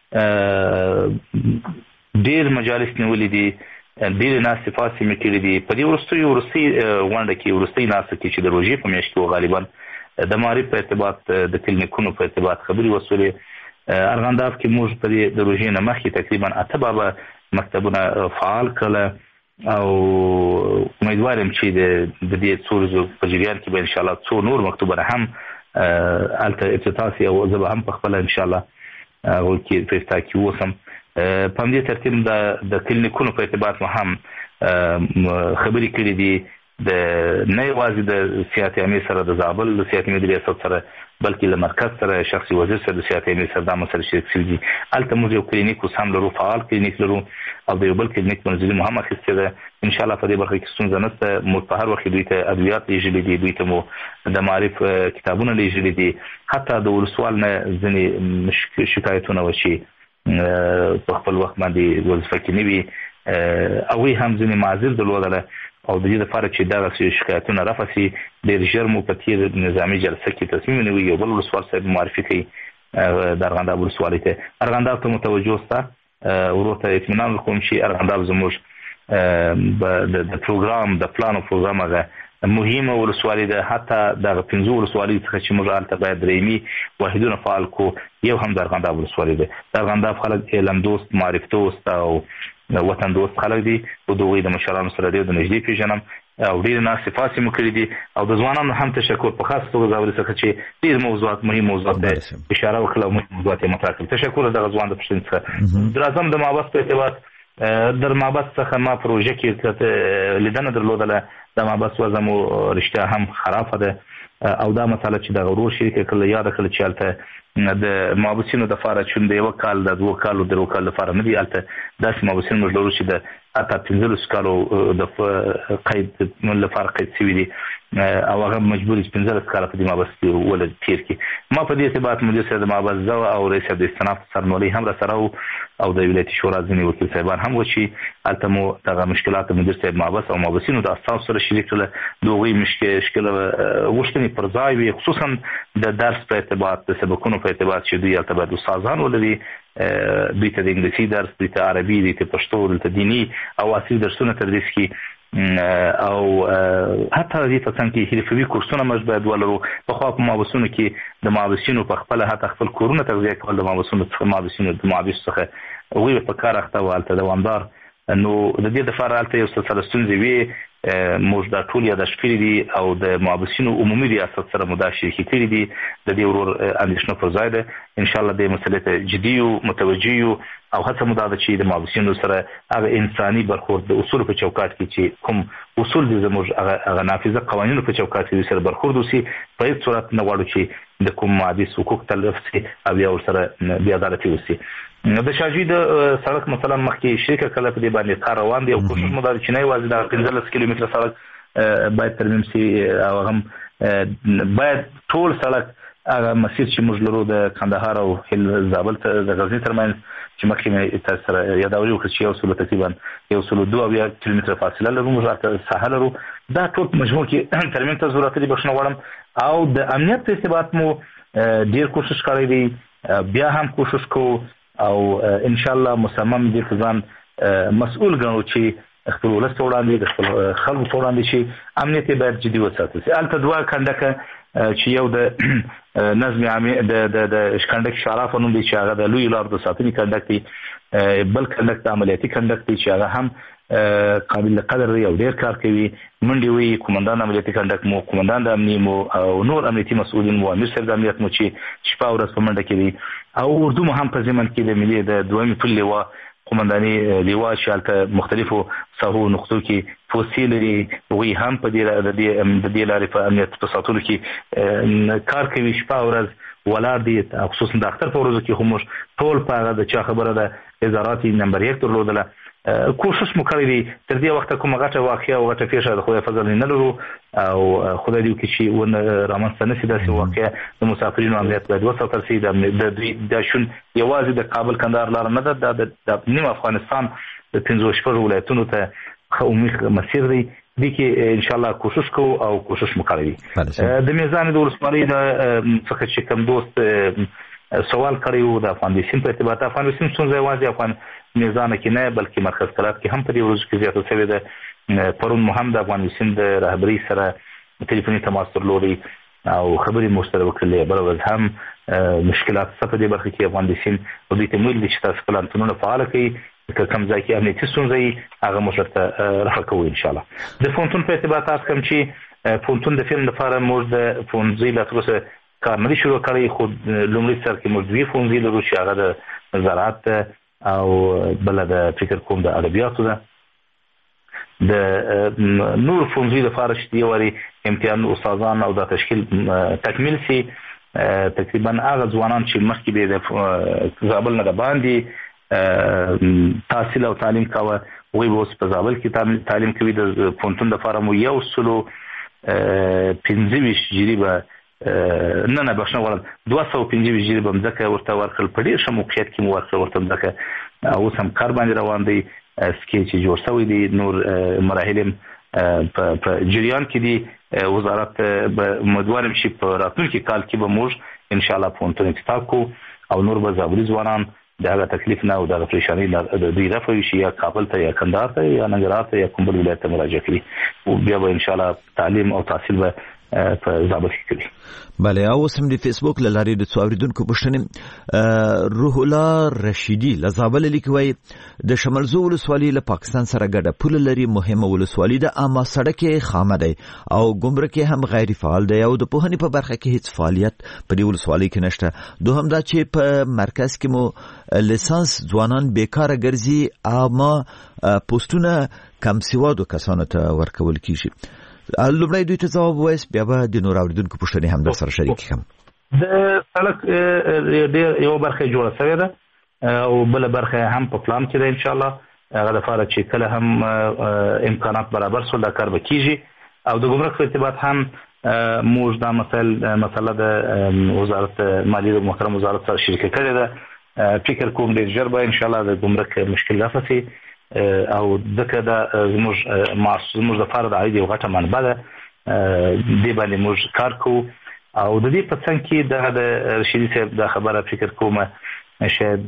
ډېر مجالس نیولي دي ډېرې ناستې پاستې مې کړي دي. په دې وروستۍ غونډه کې وروستۍ ناسته کې چې د روژې په میاشت کې غالبا د معارف په ارتباط د کلینیکونو په ارتباط خبرې وسولې. ارغنداب کې موږ په دې د روژې نه مخکې تقریبا 8 بابه مکتبونه فعال کړله او امیدوار یم چې د دې څو ورځو په جریان کې به انشاءالله څو نور مکتوبونه هم هلته افتتاح سي او زه به هم په خپله انشاءالله هغوی کې په افتتاح کې اوسم. په همدې ترتیب د کلینیکونو په ارتباط مو هم خبرې کړې دي نه یوازې د صحت عامې سره د زابل د صحت عامې د ریاست سره بلکې له مرکز سره شخصي وزیر سره د صحت عامې سره دا مسله شریک شوي دي. هلته موږ یو کلینیک اوس هم لرو فعال کلینیک لرو او د یو بل کلینیک منظوري مو هم اخیستې ده انشاءالله په دې برخه کې ستونزه نشته. موږ په هر وخت دوی ته ادویات لیږلي دي دوی ته مو د معارف کتابونه لیږلي دي. حتی د ولسوال نه ځینې شکایتونه وه چې په خپل وخت باندې وظیفه کې نه وي هغوی هم ځینې معذر درلودله او د دې لپاره چې دغه شکایتونه رفع سي ډېر ژر مو په تېر نظامي جلسه کې تصمیم ونیوي یو بل ولسوال صاحب معرفي کوي د ارغنداب ولسوالۍ ته. ارغنداب ته متوجه سته ورور ته اطمینان ورکوم چې ارغنداب زموږ د پروګرام د پلان او پروګرام هغه مهمه ولسوالۍ ده. حتی دغه 15 ولسوالۍ څخه چې موږ هلته باید درېیمي واحدونه فعال کړو یو هم د ارغنداب ولسوالۍ ده. د ارغنداب خلک علم دوست معرف دوست او وطن دوست خلک دي او د هغوی د مشرانو سره ډېر د نږدې پېژنم او ډېرې ناستې پاستې مو کړي دي او د ځوانانو هم تشکر په خاص توګه زابل څخه چې ډېر موضوعات مهم موضوعات ته اشاره وکړه او مهم موضوعات یې مطرح کړل. تشکر د دغه ځوان د پوښتنې څخه. درازم د مابس په ارتباط در مابس څخه ما پروژه کې لیدنه درلودله. د مابس وضع مو رښتیا هم خرابه ده او دا مسله چې د غرور شریکه کړله یاده کړله چې هلته د مابسینو دپاره چون د 1 کال د 2 کال د 3 کال دپاره نه دي هلته داسې مابسین موږ لرو چې د حتی 15 کالو د قید لپاره قید شوي دي او هغه مجبور چې 15 کاله په دې مابس کې ولې تېر کړي. ما په دې ارتباط مدیر صاحب د مابس زه او رئیس صاحب د استناف سرنولۍ هم را سره او د ولایتي شورا ځینې وکیل صاحبان هم و چې هلته مو دغه مشکلات مدیر صاحب مابس او مابسینو د استازو سره شریک کړله. د هغوی مشکل غوښتنې پر ځای وي خصوصا د درس په ارتباط د سبقونو په ارتباط چې دوی هلته باید استادان ولري دوی ته د انګلیسي درس دوی ته عربي دوی ته پښتو دوی ته دیني او عصري درسونه تدریس کړي او حتی د دې په څنګ کې حرفوي کورسونه موږ باید ولرو. پخوا په مابسونو کې د مابسینو په خپله حتی خپل کورونه تغذیه کول د مابسونو څخه هغوی په کار اخته وو هلته دوامدار. نو د دې دپاره هلته یو څه سره ستونزې وې موږ دا ټول یاداښت کړي دي او د مابسینو عمومي ریاست سره مو دا شریکې کړي دي. د دې ورور اندېښنه پر ځای ده. انشاءالله دې مسلې ته جدي یو متوجه یو او هڅه مو دا ده چې د مابسینو سره هغه انساني برخورد د اصولو په چوکاټ کې چې کوم اصول دي زموږ هغه نافذه قوانینو په چوکاټ کې سره برخورد وسي. په هېڅ صورت نه غواړو چې د کوم معدس حقوق تلف سي او یا ورسره بې عدالتي وسي. د شاجوی د سړک مثلا مخکې شریکه کله په دې باندې کار روان دی او کوشش مو دا چې نه یوازې د 15 کیلومتره سړک باید ترمیم سي او هم باید ټول سړک هغه مسیر چې موږ لرو د کندهار او زابل ته د غزنی ترمنځ چې مخکې مې تاسو سره یادولې وکړه چې یو سلو تقریبا 102 کیلومتره فاصله لرو موږ راته ساحه لرو دا ټول مجموع کې ترمیم ته ضرورت دی بښنه غواړم او د امنیت په ارتباط مو ډیر کوشش کړی دی بیا هم کوشش کوو او ان شاء الله مصمم دي ځان مسؤل ګڼو چې خپل ولس وړاندې د خپل خلکو وړاندې چې امنیت باید جدي وساتل شي. البته دوه کنډکه چې یو د نظم عامه د کنډک شرافه نوم دی چې هغه د لوی لار د ساتنې کنډک دی بل کنډک د عملیاتي کنډک دی چې هغه هم قابل قدر دی او ډیر کار کوي منډي وي کومندان عملیاتي کنډک مو کومندان د امنیت مو او نور امنیتي مسؤلین مو امیر صاحب د امنیت مو چې شپه ورځ په منډه کې دي او اردو مو هم په ضمن کې د ملي د دویمې پل لوا قومنداني لوا شالته مختلفو ساحو نقطو کې فوسیل لري وی هم په دې لارې په امنیت په ساتلو کې کار کوي شپه ورځ ولر دي خصوصا د اختر په ورځو کې هم ټول په هغه د چا خبره ده وزارتي نمبر 1 درلودله کوشش مو کړی دی تر دې وخت کومه غټه واقعیا او غټه پیښه د خدای فضل نه لرو او خدای دې وکړي چې ون رامنځته نشي داسې واقعیا د مسافرینو امنیت باید وساتل شي د شون یوازې د کابل کندهار لار نه ده د نیم افغانستان د 15 ولایتونو ته عمومي مسیر دی دې کې ان شاء الله کوشش کوو او کوشش مو کړی د میزان د ولسوالۍ د څخه چې کوم دوست سوال کړیو د افغانستان په ارتباط افغانستان څنګه یوازې افغان میزان کې نه بلکې مرکز کلات کې هم په دې ورځ کې زیاته شوې ده پرون محمد افغانستان د رهبری سره ټلیفوني تماس درلودي او خبرې مشترک وکړلې بل ورځ هم مشکلات څه په دې برخه کې افغانستان او د تمویل د شتاس پلانونو فعال کړي که کوم ځای کې امنیتي ستونزې هغه مشرته رفع کوو ان شاء الله د فونټون په ارتباط کوم چې فونټون د فلم لپاره موږ د فونځي لاتروسه کار نه شروع کړی خو لومړی سر کې موږ دوی فونځي لرو چې هغه د زراعت او بل د فکر کوم د ادبیاتو ده د نور فونځي لپاره چې دی وری امتحان استادان او د تشکیل تکمیل سي تقریبا هغه ځوانان چې مخکې به د زابل نه باندې تحصیل او تعلیم کاوه وی اوس په زابل کې تعلیم کوي د فونټون لپاره مو یو سلو 15 جریبه نه بښنه غواړم 215 جریبه مځکه ورته ورکړل په ډېر ښه موقعیت کې مو ورکړل ورته مځکه اوس هم کار باندې روان دی سکیل چې جوړ شوی دی نور مراحل په جریان کې دی وزارت امیدوارم چې په راتلونکي کال کې به موږ ان شاء الله فونټون افتتاح کوو او نور به زابلي ځوانان د هغه تکلیف نه او د پریشانی د دوی رفع شي یا کابل ته یا کندهار ته یا ننګرهار ته یا کوم بل ولایت ته مراجعه کړي او بیا به ان شاء الله تعلیم او تحصیل به په زابل کې کوي. بله او سم د فیسبوک لاري د څوریدونکو پښتنې روح الله رشیدی له زابل لیکوي د شمال زو ولسوالۍ له پاکستان سره ګډه پول لري مهمه ولسوالۍ د اما سړک خامه دی او ګمرکي هم غیر فعال دی او د پوهنې په برخه کې هیڅ فعالیت په دې ولسوالۍ کې نشته دوهم دا چې په مرکز کې مو لیسانس ځوانان بیکاره ګرځي اما پوسټونه کم سوادو کسانو ته ورکول کیږي لومړی دوی ته ځواب وایس بیا به د نور اوریدونکو پوښتنې هم در سره شریک کړم. د سړک ډېر یو برخه جوړه شوې ده او بل برخه هم په پلان کې ده ان شاء الله هغه لپاره چې کله هم امکانات برابر سول دا کار به کیږي او د ګمرک په ارتباط هم موږ دا مسله د وزارت مالیې د محترم وزارت سره شریک کړې ده فکر کوم ډېر ژر به ان شاء الله د ګمرک مشکل رفع شي او دغه د زموږ د فرد عاید یو غټه منبع ده دې باندې موږ کار کوو او د دې په څنګ کې د رشیدي صاحب د خبره فکر کوم شاید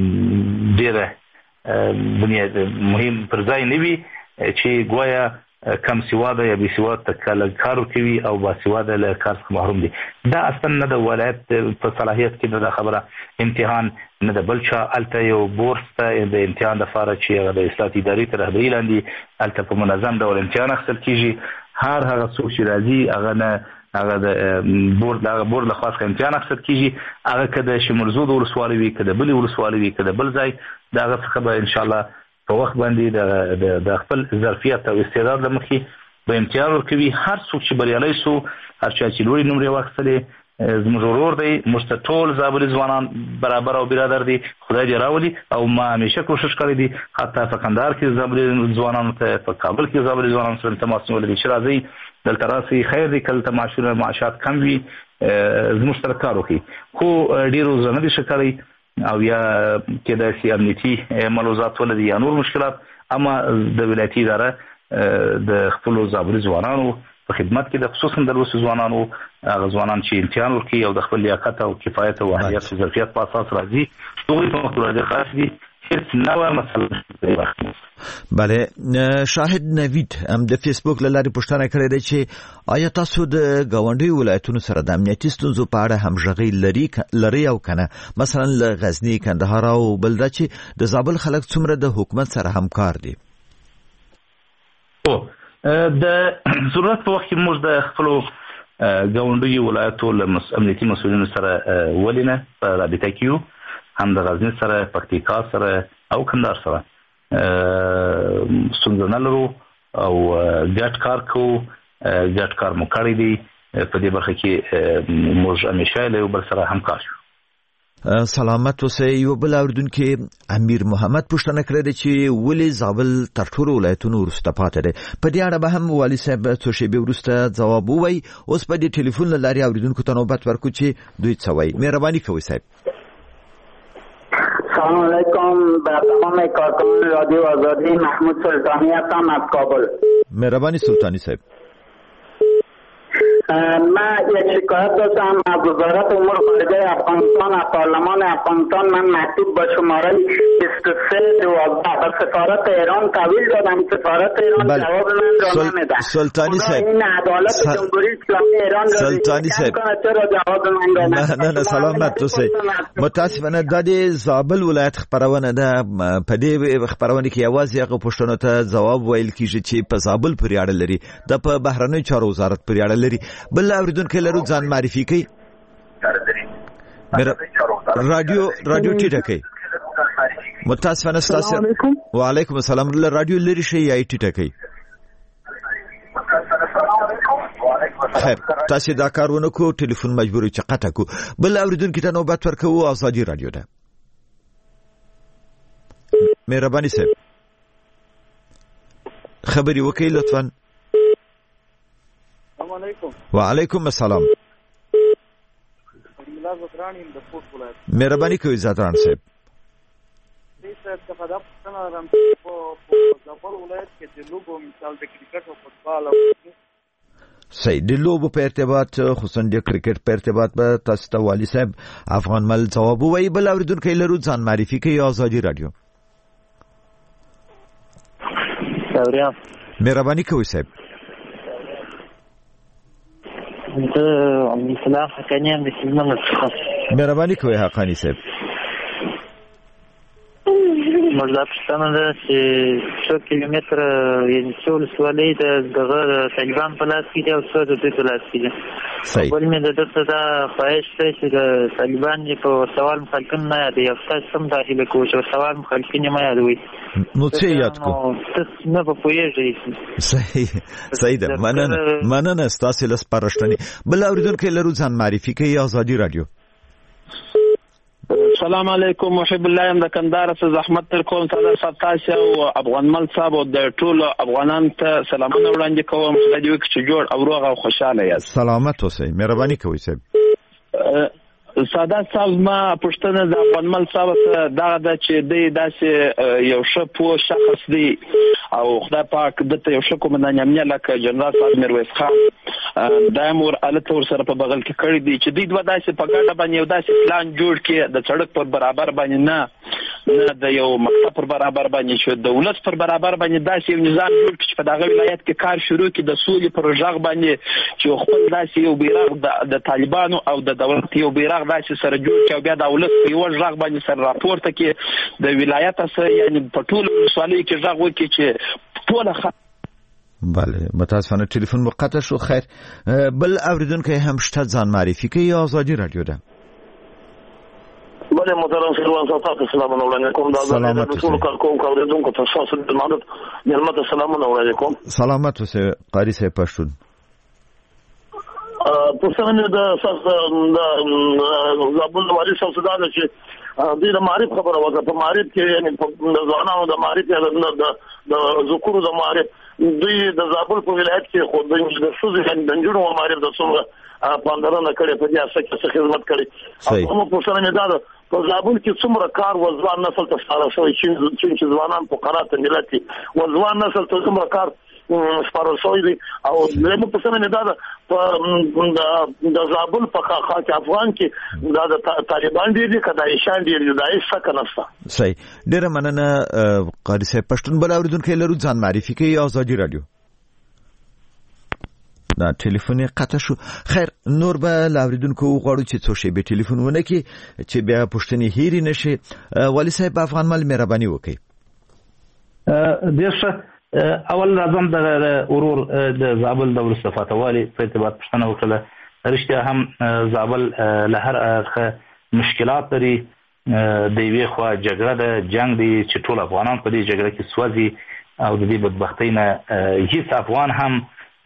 ډیره بنیاد مهم پر ځای نه وي چې ګویا کم سواده یا بي سواده کله کار کوي او با سواده له کار څخه محروم دي دا اصلا نه د ولایت په صلاحیت کې د خبره امتحان نه د بلچا الته یو بورس ته د امتحان د فارغ چې د اصلاحات اداري تر رهبري لاندې الته په منظم ډول امتحان اخیستل کیږي هر هغه څوک چې راځي هغه نه هغه د بورد له خاصه امتحان اخیستل کیږي هغه کده شمرزو د ولسوالۍ وي کده بل ولسوالۍ وي کده بل ځای دا هغه څخه به ان شاء الله په وخت باندې د خپل ظرفیت او استعداد لمخې به امتیاز ورکوي هر څوک چې بریالی سو هر چا چې لوړې نمرې واخیستلې زموږ ورور دی موږ ته ټول زابلي ځوانان برابر او برادر دي خدای دې راولي او ما همیشه کوشش کړی دي حتی په کندهار کې زابلي ځوانانو ته په کابل کې زابلي ځوانانو سره تماس نیولی دی چې راځئ دلته راسي خیر دی کله معاشونه معاشات کم وي زموږ سره کار وکړي خو ډیرو زنه دي شکرې او یا کېدای شي امنیتي ملوزات ولري یا نور مشکلات اما د ولایتي اداره د خپل ضابط ځوانانو په خدمت کې د خصوصا د روسي ځوانانو هغه ځوانان چې امتحان ورکړي او د خپل لیاقت او کفایت او اهلیت او ظرفیت په اساس راځي دوی په مختلفو خاص دي هیڅ نوې مسله بله شاهد نوید هم د فیسبوک له لارې پوښتنه کړې ده چې آیا تاسو د ګاونډي ولایتونو سره د امنیتي ستونزو په اړه همغږي لري او کنه مثلا له غزنی کندهار او بلدا چې د زابل خلک څومره د حکومت سره همکار دي د ضرورت په وخت کې موږ د خپل ګاونډي ولایتو له امنیتي مسؤلینو سره ولینه په رابطه کې هم د غزنی سره پکتیکا سره او کندهار سره ستونزه لرو او ګډ کار کوو ګډ کار مو کړی دی په دې برخه کې موږ همیشه له یو بل سره همکار یو سلامت اوسئ یو بل اوریدونکو امیر محمد پوښتنه کړې ده چې ولې زابل تر ټولو ولایتونو وروسته پاتې دی په دې اړه به هم والي صاحب څو شېبې وروسته ځواب ووایي اوس په دې ټلیفون له لارې اوریدونکو ته نوبت ورکړو چې دوی څه وایي مهرباني کوئ صاحب سلام علیکم به تمام کارکنان رادیو آزادی محمود سلطانی هستم از کابل مهربانی سلطانی صاحب من یک شکایت داشتم از وزارت امور خارجه افغانستان از پارلمان افغانستان من مکتوب با شماره 2312 به سفارت ایران تحویل دادم سفارت ایران جواب من را نمیدن سلطانی صاحب این عدالت جمهوری اسلامی ایران را سلطانی صاحب چرا جواب من را نمیدن نه سلامت اوسئ متاسفانه د زابل ولایت خبرونه ده په دې خبرونه کې یوازې هغه پوښتنو ته ځواب ویل کیږي چې په زابل پورې اړه لري د په بهرنی چارو وزارت پورې اړه لري بل اوریدونکو لرو ځان معرفي کوي رادیو ټیټه کوي متاسفانه تاسو وعلیکم السلام رادیو لري شي یا ټیټه کوي خیر تاسو دا کارونه کو ټلیفون مجبور چې قطع کو بل اوریدونکو ته نوبت ورکو ازادي رادیو ده مهرباني صاحب خبري وکي لطفا وعلیکم السلام مهرباني کوئ زادران صاحب صحیح د لوبو په ارتباط خصوصا د کرکټ په ارتباط به تاسو ته والي صاحب افغان مل ځواب وایي بل اوریدونکو لرو ځان معرفي کوي آزادي رادیو مهرباني کوئ صاحب مثلا حقانی هم بسیار نمی‌خوام. مهربانی کوی حقانی صاحب. مطلب ستانه چې 100 کیلومتر یعنی ټول سوالې د طالبان په لاس کې او څو د دوی په لاس کې دي. صحیح. بل مې د دغه دا خواهش دی چې د طالبان په سوال مخالفین نه یاد یو تاسو هم داخله کوئ چې سوال مخالفین نه یادوي. نو څه یاد کو؟ نه په پوهیږئ. صحیح ده. مننه تاسو له سپارښتنې. بل اوریدونکو لرو ځان معرفي کوي آزادي رادیو. السلام علیکم محب الله ام د کندهار څخه زحمت تر کوم صاحب تاسو او افغان مل صاحب او د ټول افغانان ته سلامونه وړاندې کوم خدای دې وکړي چې جوړ او روغ او خوشاله یاست. سلامت اوسئ. مهرباني کوئ صاحب. ساده صاحب ما پښتنه د افغان مل صاحب ته دا چې دی داسې یو شپو شخص دی او خدای پاک دته یو شکو مدان امنیه لکه جنرال صاحب میرویس خان دایمور الته ور سره په بغل کې کړی دی چې دوی دوه داسې په ګډه باندې یو داسې پلان جوړ کړي د سړک پر برابر باندې نه د یو مکتب پر برابر باندې شو د ولس پر برابر باندې داسې یو نظام جوړ کړي چې په دغه ولایت کې کار شروع کړي د سولې پروژه باندې چې خپل داسې یو بیرغ د طالبانو او د دولت یو بیرغ داسې سره جوړ کړي او بیا د ولس په یو ژغ باندې سره راپورته کړي د ولایت سره یعنی په ټول سوالي کې ژغ وکړي چې ټول بله متاسفانه تلفن مقطع شو. خیر بل اوریدونکو هم شته ځان معرفي کوي آزادي رادیو ده. بله محترم سلوان صاحب سلامونه وړاندې کوم دا د ټول کارکوونکو اوریدونکو ته تاسو د مدد نعمت سلامونه وړاندې کوم. سلامت اوسه قاری صاحب پښتون. پښتون د زابل والي صاحب صدا چې د معرف خبره وکړه په معرف کې یعنی د ځوانانو د معرف یا د ذکر د معرف دوی د زابل په ولایت کې خو د ښځو د نجونو معارف د څومره پاندرانه کړې په دې اساس کې خدمت کړې او په سره نه دا په زابل کې څومره کار وځوان نسل ته سره شوی چې ځوانان په قرات ملت وځوان نسل ته څومره کار سپارل شوی دی او زموږ په سره نه دا د زابل په خاک افغان کې دا د طالبان دي کدا ایشان دي دا هیڅ څه نشته. صحیح. ډیره مننه قاری صاحب. پښتون بل اوریدونکو لرو ځان معرفي کوي آزادي رادیو. دا ټلیفون قطع شو. خیر نور به لاوریدونکو غواړو چې څو شی به ټلیفون ونه کی چې بیا پښتني هېری نشي. ولی صاحب افغان مال مهرباني وکړي. دیشه اول راځم د اورور د زابل د ولسفاته والی په ارتباط پښتنه وکړه. رښتیا هم زابل له هر اړخه مشکلات لري. د یوې خوا جګړه د جنگ دی چې ټول افغانان په دې جګړه کې سوځي او د دې بدبختۍ نه هیڅ افغان هم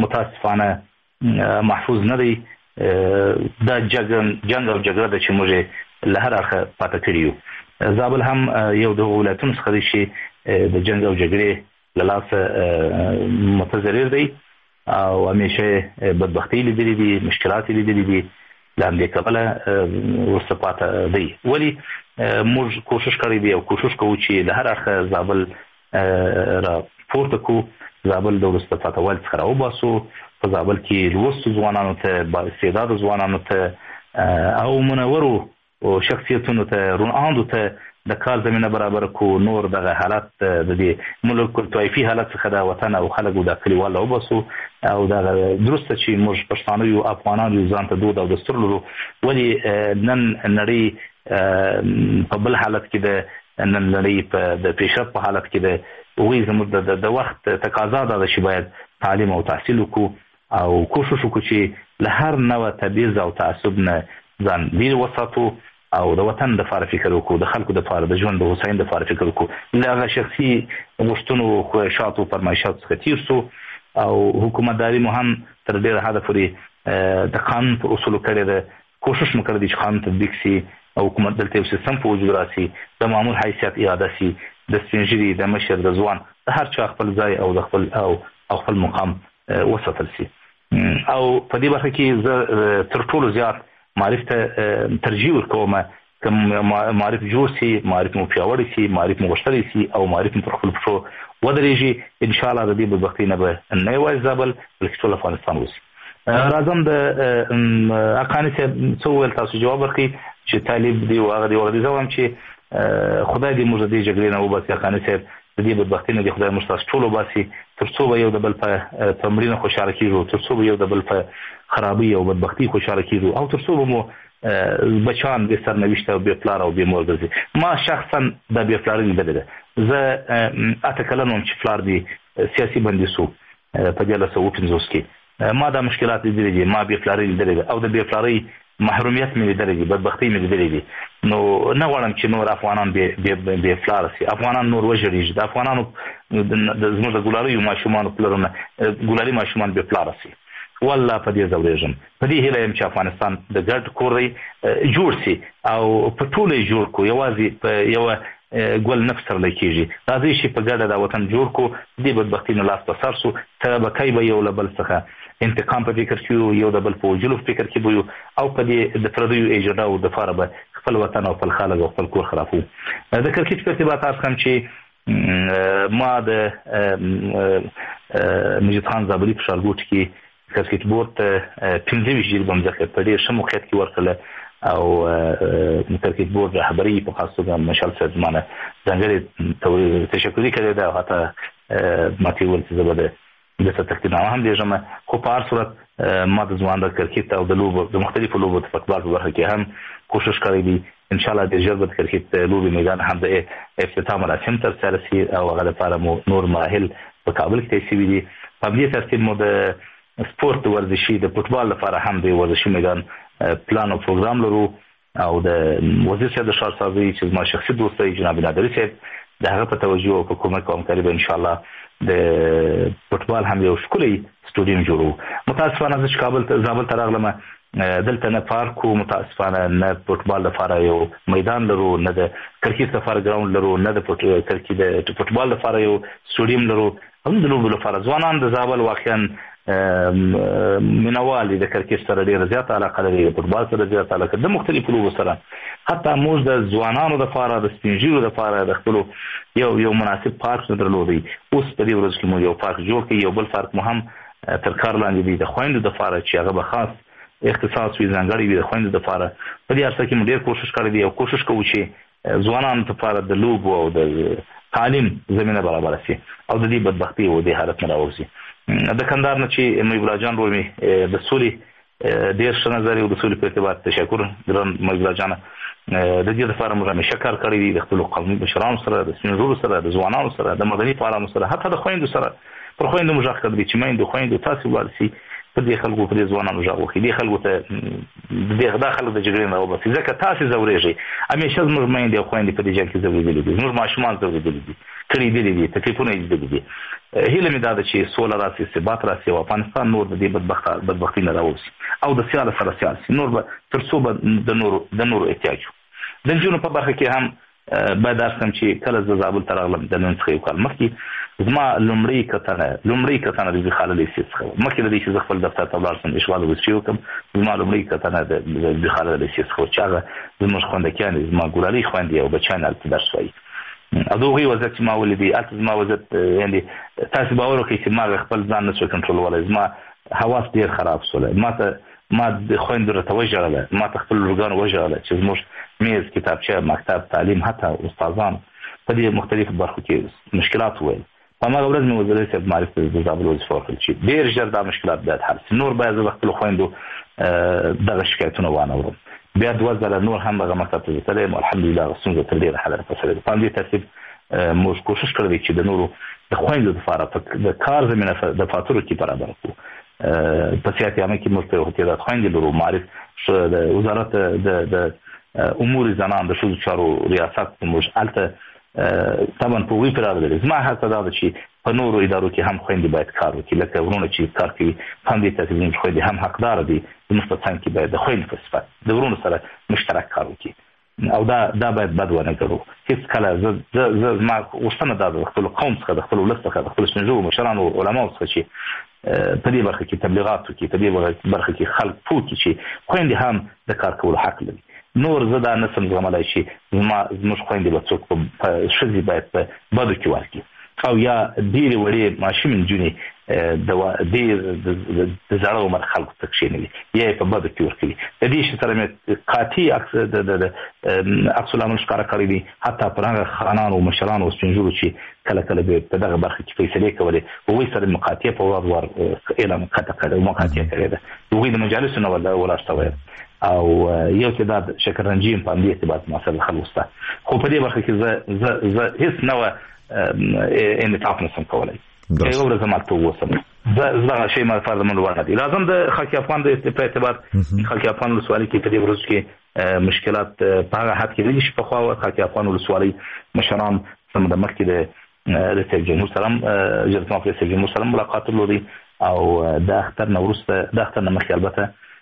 متاسفانه محفوظ نه دی. دا جنگ او جګړه د چې موږ له هر اړخه پاتې کړي یو. زابل هم یو د ولایتونو څخه دی چې د جنگ او جګړې له لاسه متضرر دی او همیشه بدبختۍ لیدلې دي، مشکلات لیدلې دي، له همدې کبله ورسته پاتې دی. ولې موږ کوشش کړی دی او کوشش کوو چې له هر اړخه زابل را پورته کړو، زابل د ورسته پاتې والي څخه راوباسو، په زابل کې لوستو ځوانانو ته، بااستعداده ځوانانو ته او منورو شخصیتونو ته، روناندو ته د کار زمینه برابر کو. نور دغه حالت د دې ملک طایفي حالت څخه د وطن او خلکو د کلیوال وباسو او دغه درسته چې موږ پښتانه یو، افغانان یو، ځان ته دود او دستور لرو. ولې نن نړۍ په بل حالت کې ده، نن نړۍ په د پیشرفت په حالت کې ده. وایي زموږ د وخت تقاضا ده چې باید تعلیم او تحصیل وکړو او کوشش وکړو چې له هر نوع تبعیض او تعصب نه ځان لرې وساتو او د وطن د لپاره فکر وکړو، د خلکو د لپاره، د ژوند د هوساینې د لپاره فکر وکړو. له هغه شخصي غوښتنو، خواهشاتو، فرمایشاتو څخه تیر سو او حکومتداري مو هم تر ډېره حده پورې د قانون په اصولو کړې ده. کوشش مو کړی دی چې قانون تطبیق سي او حکومت دلته یو سیستم په وجود راسي، د معمول حیثیت اعاده سي، د سپین ږیري، د مشر، د ځوان، د هر چا خپل ځای او د خپل مقام وساتل سي. او په دې برخه کې زه تر ټولو زیات معرف ته ترجیح ورکوم. که معرف جوړ سي، معرف مو پیاوړی سي، معرف مو غښتلی سي او معرف مو پر خپل پښو ودرېږي، انشاءالله د دې بدبختۍ نه به نه یوازې زابل بلکې ټول افغانستان وسي. راځم د اقاني صاحب څه وویل، تاسو جواب ورکړئ چې طالب دی او هغه دی وغیره. زه وایم چې خدای دې موږ د دې جګړې نه وباسي. اقاني صاحب د دې بدبختۍ نه دې خدای موږ تاسو ټول وباسي، تر څو به یو د بل په مړینه خوشحاله کېږو، تر څو به یو د بل په خرابۍ او بدبختۍ خوشحاله کېږو او تر څو به مو بچان بې سرنوشته او بې پلار او بې مور ګرځي. ما شخصا دا بې پلاري لیدلې ده. زه 8 کلن وم چې پلار دې سیاسي بندي سو په 1950 کې. ما دا مشکلات لیدلې دي، ما بې پلاري لیدلې ده او د بې پلارۍ محرومیت مې لیدلې دي، بدبختۍ مې لیدلې دي. نو نه غواړم چې نور افغانان بې پلاره سي، افغانان نور وژړېږي، د افغانانو زموږ د ګلالیو ماشومانو پلرونه ګلالي ماشومان بې پلاره سي. والله په دې ځورېږم، په دې هیله یم چې افغانستان د ګډ کور دی جوړ سي او په ټوله یې جوړ کړو، یوازې په یوه ګل نه پسرلی کېږي. راځئ چې په ګډه دا وطن جوړ کړو، دې بدبختۍ نه لاس په سر سو. طبقۍ به یو له بل څخه انتقام په فکر کې یو د بل په وژلو په فکر کې به او په دې د پردیو ایجنډاو دپاره به خپل وطن او خپل خلک او خپل کور خرابو. د کرکټ په ارتباط عرض کړم چې ما د مجید خان زابلي په ښارګوټ کې کرکټ بورډ ته 25 جریبه مځکه په ډېر ښه موقعیت کې ورکړله او کرکټ بورډ رهبري په خاص توګه مشال صاحب زمانه ځانګړې تشکري کړې ده او حتی ماته ویل چې زه به د تقدیرنامه هم دیږم. خو په هر صورت ما د ځوان د کرکټ او د لوبو د مختلفو لوبو د فوټبال په برخه کې هم کوشش کړی دی. انشاءالله د ژر به د کرکټ لوبې میدان هم د افتتاح مراسم ترسره سي او هغه لپاره مو نور مراحل په کابل کې طی شوي دي. په همدې ترتیب مو د سپورت ورزشي د فوټبال لپاره هم د ورزشي میدان پلان او پروګرام لرو او د وزیر صاحب د ښارسازۍ چې زما شخصي دوست دی جناب نادري صاحب د هغه په توجه او په کومک او همکاري به انشاءالله د فوټبال هم یو ښکلی سټوډیم جوړو. متاسفانه زه چې زابل ته راغلم دلته نه پارکو متاسفانه نه فوټبال لپاره یو میدان لرو، نه د کرکټ لپاره ګراوند لرو، نه د کرکټ د فوټبال لپاره یو سټیډیم لرو. هم د لوبو لپاره ځوانان د زابل واقعا مینوال د کرکټ سره ډیر زیات علاقه لري، د فوټبال سره زیات علاقه، د مختلفو لوبو سره. حتی موږ د ځوانانو لپاره د سپینږیرو لپاره د خپل یو مناسب پارک نه درلودي. اوس په دې ورځ کې موږ یو پارک جوړ کړی، یو بل پارک مو هم تر کار لاندې دی د خویندو لپاره چې هغه به خاص اختصاص وي، ځانګړی وي د خویندو لپاره. په دې ارسه کې موږ ډیر کوشش کړی دی او کوشش کوو چې ځوانانو لپاره د لوبو او د تعلیم زمينه برابر شي او د دې بدبختی او د حالت نه راوځي. د کندهار نه چې محب الله جان رومي د سولې ډیر ښه نظر او د سولې په اعتبار تشکر ګران محب الله جان د دې لپاره موږ همیشه کار کړی دی د خپل قومي بشرانو سره، د سپینږیرو سره، د ځوانانو سره، د مدني فعالانو سره، حتی د خویندو سره. پر خویندو موږ غږ کړی چې مېندو خویندو تاسو ولسی په دې خلکو په دې ځوانانو ژغ وکړي، دې خلکو ته د خلکو د جګړې نه وباسي، ځکه تاسو زورېږئ. همیشه زموږ میندې او خویندې په دې ځای کې زورېدلي دي، زموږ ماشومان زورېدلي دي، کړېدلي دي، تکلیفونه یې لیدلي دي. هیله مې دا ده چې سوله راشي، ثبات راشي او افغانستان نور د دې بدبختۍ نه راوځي او د سیاله سره سیال شي. نور به تر څو به د نورو احتیاج وو. د نجونو په برخه کې هم باید ارسم چې کله زه زابل ته راغلم د نن څخه یو کال مخکې زما لومړۍ کتنه د زیخاله لیسې څخه مخکې د دې چې زه خپل دفتر ته ولاړ شم اشغال وسیې وکړم. زما لومړۍ کتنه د زیخاله لیسې څخه چې هغه زموږ خوندکیانې زما ګورالۍ خویندې او بچیان هلته درس وایي. او د هغوی وضعیت چې ما ولیدي هلته زما وضعیت یعنې تاسې باور وکړئ چې ما خپل ځان نه شوی کنټرولولی. زما حواس ډېر خراب شولی. ما د خویندو راته وژړله، ما ته خپل لورګانو وژړله چې زموږ میز، کتابچه، مکتب، تعلیم، حتی استادان په دې مختلفو برخو کې مشکلات وویل. په هماغه ورځ مې وزیر صاحب معرف ته د زابل وظیفه ورکړل چې ډېر ژر دا مشکلات باید حل شي. نور باید زه د خپلو خویندو دغه شکایتونه وانهورم. بیا 2 ځله نور هم هغه مکتب ته زه تللی یم. الحمدلله هغه ستونزه تر ډېره حده رسېدلې ده. په همدې ترتیب موږ کوشش کړی دی چې د نورو د خویندو لپاره د کار زمینه د فاتورو کې برابر کړو. په سیاحت عامه کې موږ په تعداد خویندې لرو. معرف د وزارت د امور زنان د ښځو چارو ریاست موږ هلته طبعا په هغوی پرې راغلي. زما هڅه دا ده چې په نورو ادارو کې هم خویندې باید کار وکړي، لکه ورونه چې کار کوي. په همدې ترتیب زموږ خویندې هم حقداره دي زموږ په څنګ کې باید د خویندو په صفت د ورونو سره مشترک کار وکړي او دا باید بد ونه ګڼو. هېڅ کله زما غوښتنه دا ده د خپلو قوم څخه، د خپلو ولس څخه، د خپلو سپینږیرو مشرانو او علماو څخه چې په دې برخه کې تبلیغات وکړي، په دې برخه کې خلک پوه کړي چې خویندې هم د کار کولو حق لري. نور زه دا نسم زغملی چې زموږ خویندې به څوک ښځې باید په بدو کې ورکړي او یا ډېرې وړې ماشومې نجونې د زړه عمر خلکو ته کښېنوي یا یې په بدو کې ورکوي. د دې شي سره مې قاطع عکس العمل ښکاره کړی دی. حتی پر هغه خانانو او مشرانو او سپینږیرو چې کله کله به په دغه برخه کې فیصلې کولې، هغوی سره مقاطعه په وار اعلان قطع کړی او مقاطعه کړې ده. هغوی د مجالسو نه ولاړ شوی او یو تعداد شکرنجیم په همدې اعتبار ما سره خلک شته. خو په دې برخه کې زه هېڅ نوع انعطاف نشم کولی. یو ورځ مالته ووسم زه دغه شی ما فرض من ورنه دي. لازم د خاک افغان د په اعتبار خاک افغان ولسوالۍ کې په دې ورځ کې مشکلات په هغه حد کې دي چې په خوا خاک افغان ولسوالۍ مشران سم د مخکې د رئیس جمهور سره جلسه مفتی رئیس جمهور سره ملاقات درلودی او د اختر نوروز د اختر نه مخکې البته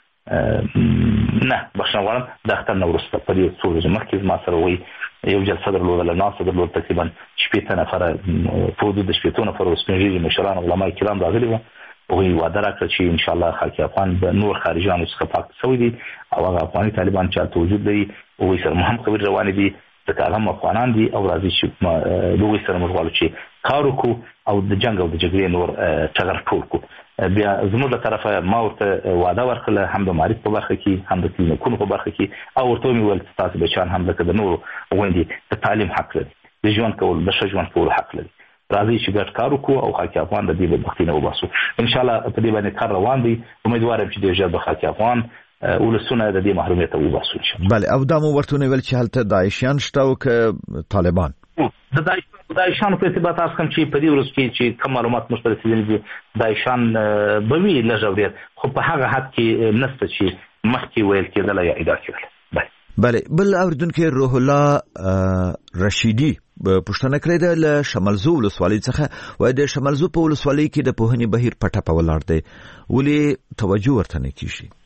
نه بخښنه غواړم د اختر نه وروسته په دې څو ورځې مخکې زما سره وایي یو جلسه درلودله، ناسته درلوده تقریبا 60 نفره په حدود 60 نفرو سپینږیري مشران علما کرام راغلي وو. هغوی وعده راکړه چې انشاءالله خاک افغان به نور خارجیانو څخه پاک شوي دي او هغه افغاني طالبان چې هلته وجود لري هغوی سره مو هم خبرې روانې دي ځکه هغه هم افغانان دي او راځي چې د هغوی سره موږ غواړو چې کار وکړو او د جنګ او د جګړې نور ټغر ټول کړو. بیا زموږ له طرفه ما ورته وعده ورکړله هم د معرف په برخه کې هم د کلینیکونو په برخه کې او ورته مې وویل چې ستاسو بچیان هم لکه د نورو غوندې د تعلیم حق لري، د ژوند کولو د ښه ژوند کولو حق لري. راځئ چې ګډ کار وکړو او خاک افغان د دې بدبختۍ نه وباسو. انشاءالله په دې باندې کار روان دی. امیدوار یم چې ډېر ژر به خاک افغان ولسونه د دې محرومیت ته وباسو. بله او دا مو ورته ویل چې هلته داعشیان شته او که طالبان؟ د داعشانو په اعتبار تاسو کوم چې په دې ورځ کې چې کوم معلومات موږ ته رسېدلي دي داعشان به وي لږ او ډېر، خو په هغه حد کې نشته چې مخکې ویل کېدله یا ادعا کېدله. بله بل اوریدونکی روح الله رشیدي پوښتنه کړې ده له شمالزو ولسوالۍ څخه. وایي د شمالزو په ولسوالۍ کې د پوهنې بهیر په ټپه ولاړ دی، ولې توجه ورته نه کېږي؟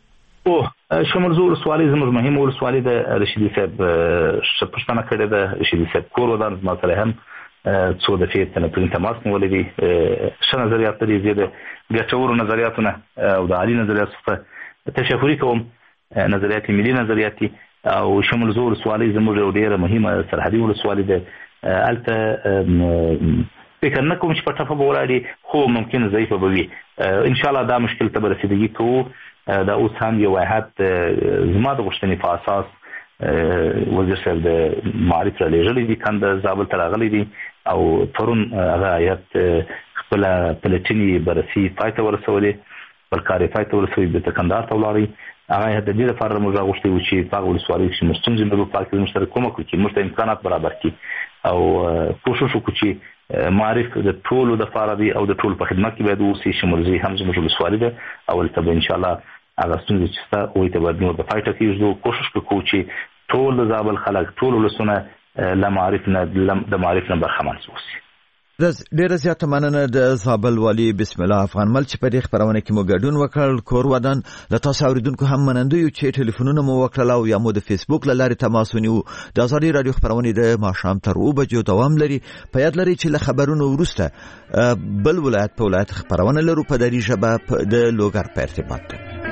شمرزو ولسوالۍ زموږ مهمه ولسوالۍ ده. رشیدي صاحب پوښتنه کړې ده. رشیدي صاحب کور ودان ما سره هم څو دفعې تلفوني تماس نیولی دی. ښه نظریات لري. زه د ګټورو نظریاتو نه او د عالي نظریاتو څخه تشکر کوم. نظریات ملي نظریات او شمرزو ولسوالۍ زموږ یو ډېره مهمه سرحدي ولسوالۍ ده. هلته فکر نه کوم چې په ټپه به ولاړي، خو ممکن ضعیفه به وي. انشاءالله دا مشکل ته به رسیدګي کوو. دا اوس هم یو هیات زما د غوښتنې په اساس وزیر صاحب د معارف را لېږلی دي، کنده زابل ته راغلی دي او پرون هغه هیات خپله پلټنې بررسي پای ته ورسولې، خپل کار یې پای ته ورسوي، بېرته کندهار ته ولاړی. هغه هیات د دې لپاره موږ راغوښتی وو چې په هغه ولسوالۍ کښې موږ ستونزې لرو، په هغه کې زموږ سره کومک وکړي، موږ ته امکانات برابر کړي او کوشش وکړو چې معارف د ټولو دپاره دی او د ټولو په خدمت کې باید واوسي. شمرزي هم زموږ ولسوالۍ ده او هلته به انشاءالله هغه ستونزې چې شته هغوی ته باید نور د پای ته کېږدو. کوشش وکړو چې ټول د زابل خلک، ټول ولسونه له معارف نه برخمن اوسي. ډیره زیاته مننه د زابل والي بسم الله افغان مل چې په دې خبرونه کې مو ګډون وکړ. کور ودان له تاسو اوریدونکو هم مننه یو چې ټلیفونونه مو وکړل او یا مو د فیسبوک له لارې تماس ونیو. د ازادي رادیو خبرونه د ماښام تر 2 بجو دوام لري. په یاد لرئ چې له خبرونو وروسته بل ولایت په ولایت خبرونه لرو په دری ژبه د لوګر په ارتباط.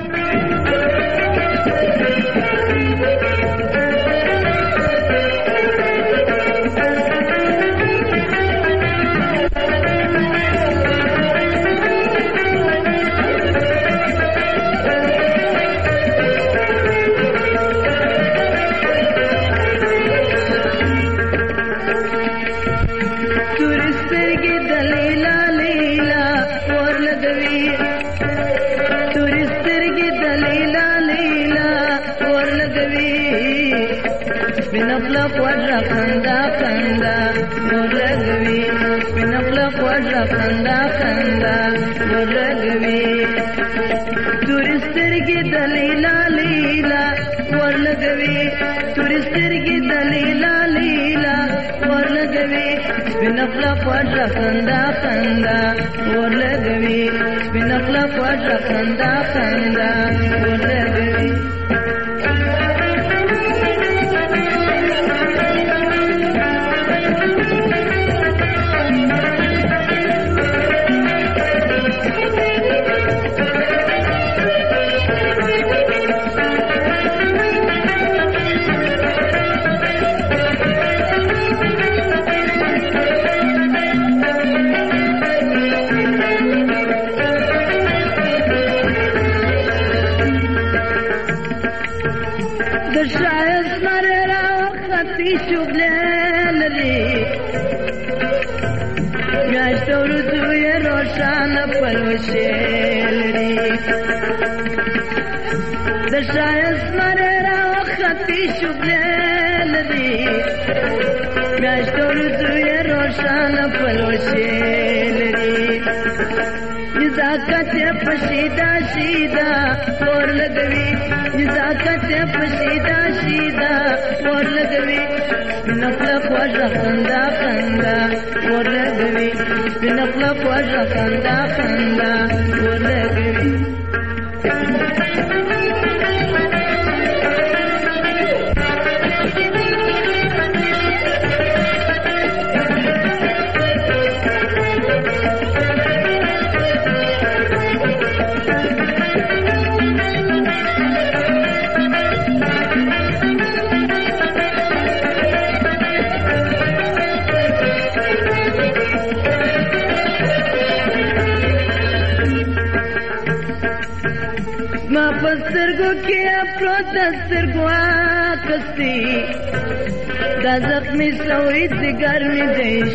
زخمی سوی دیگر می دیش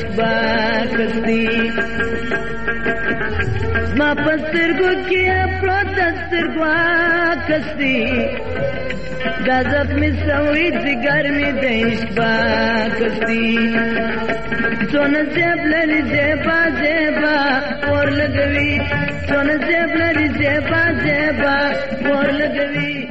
باکستی ما پسترگو کیا پروتسترگو آکستی دا زخمی سوی دیگر می دیش باکستی سونا زیب لری زیبا زیبا اور لگوی سونا زیب لری زیبا زیبا اور لگوی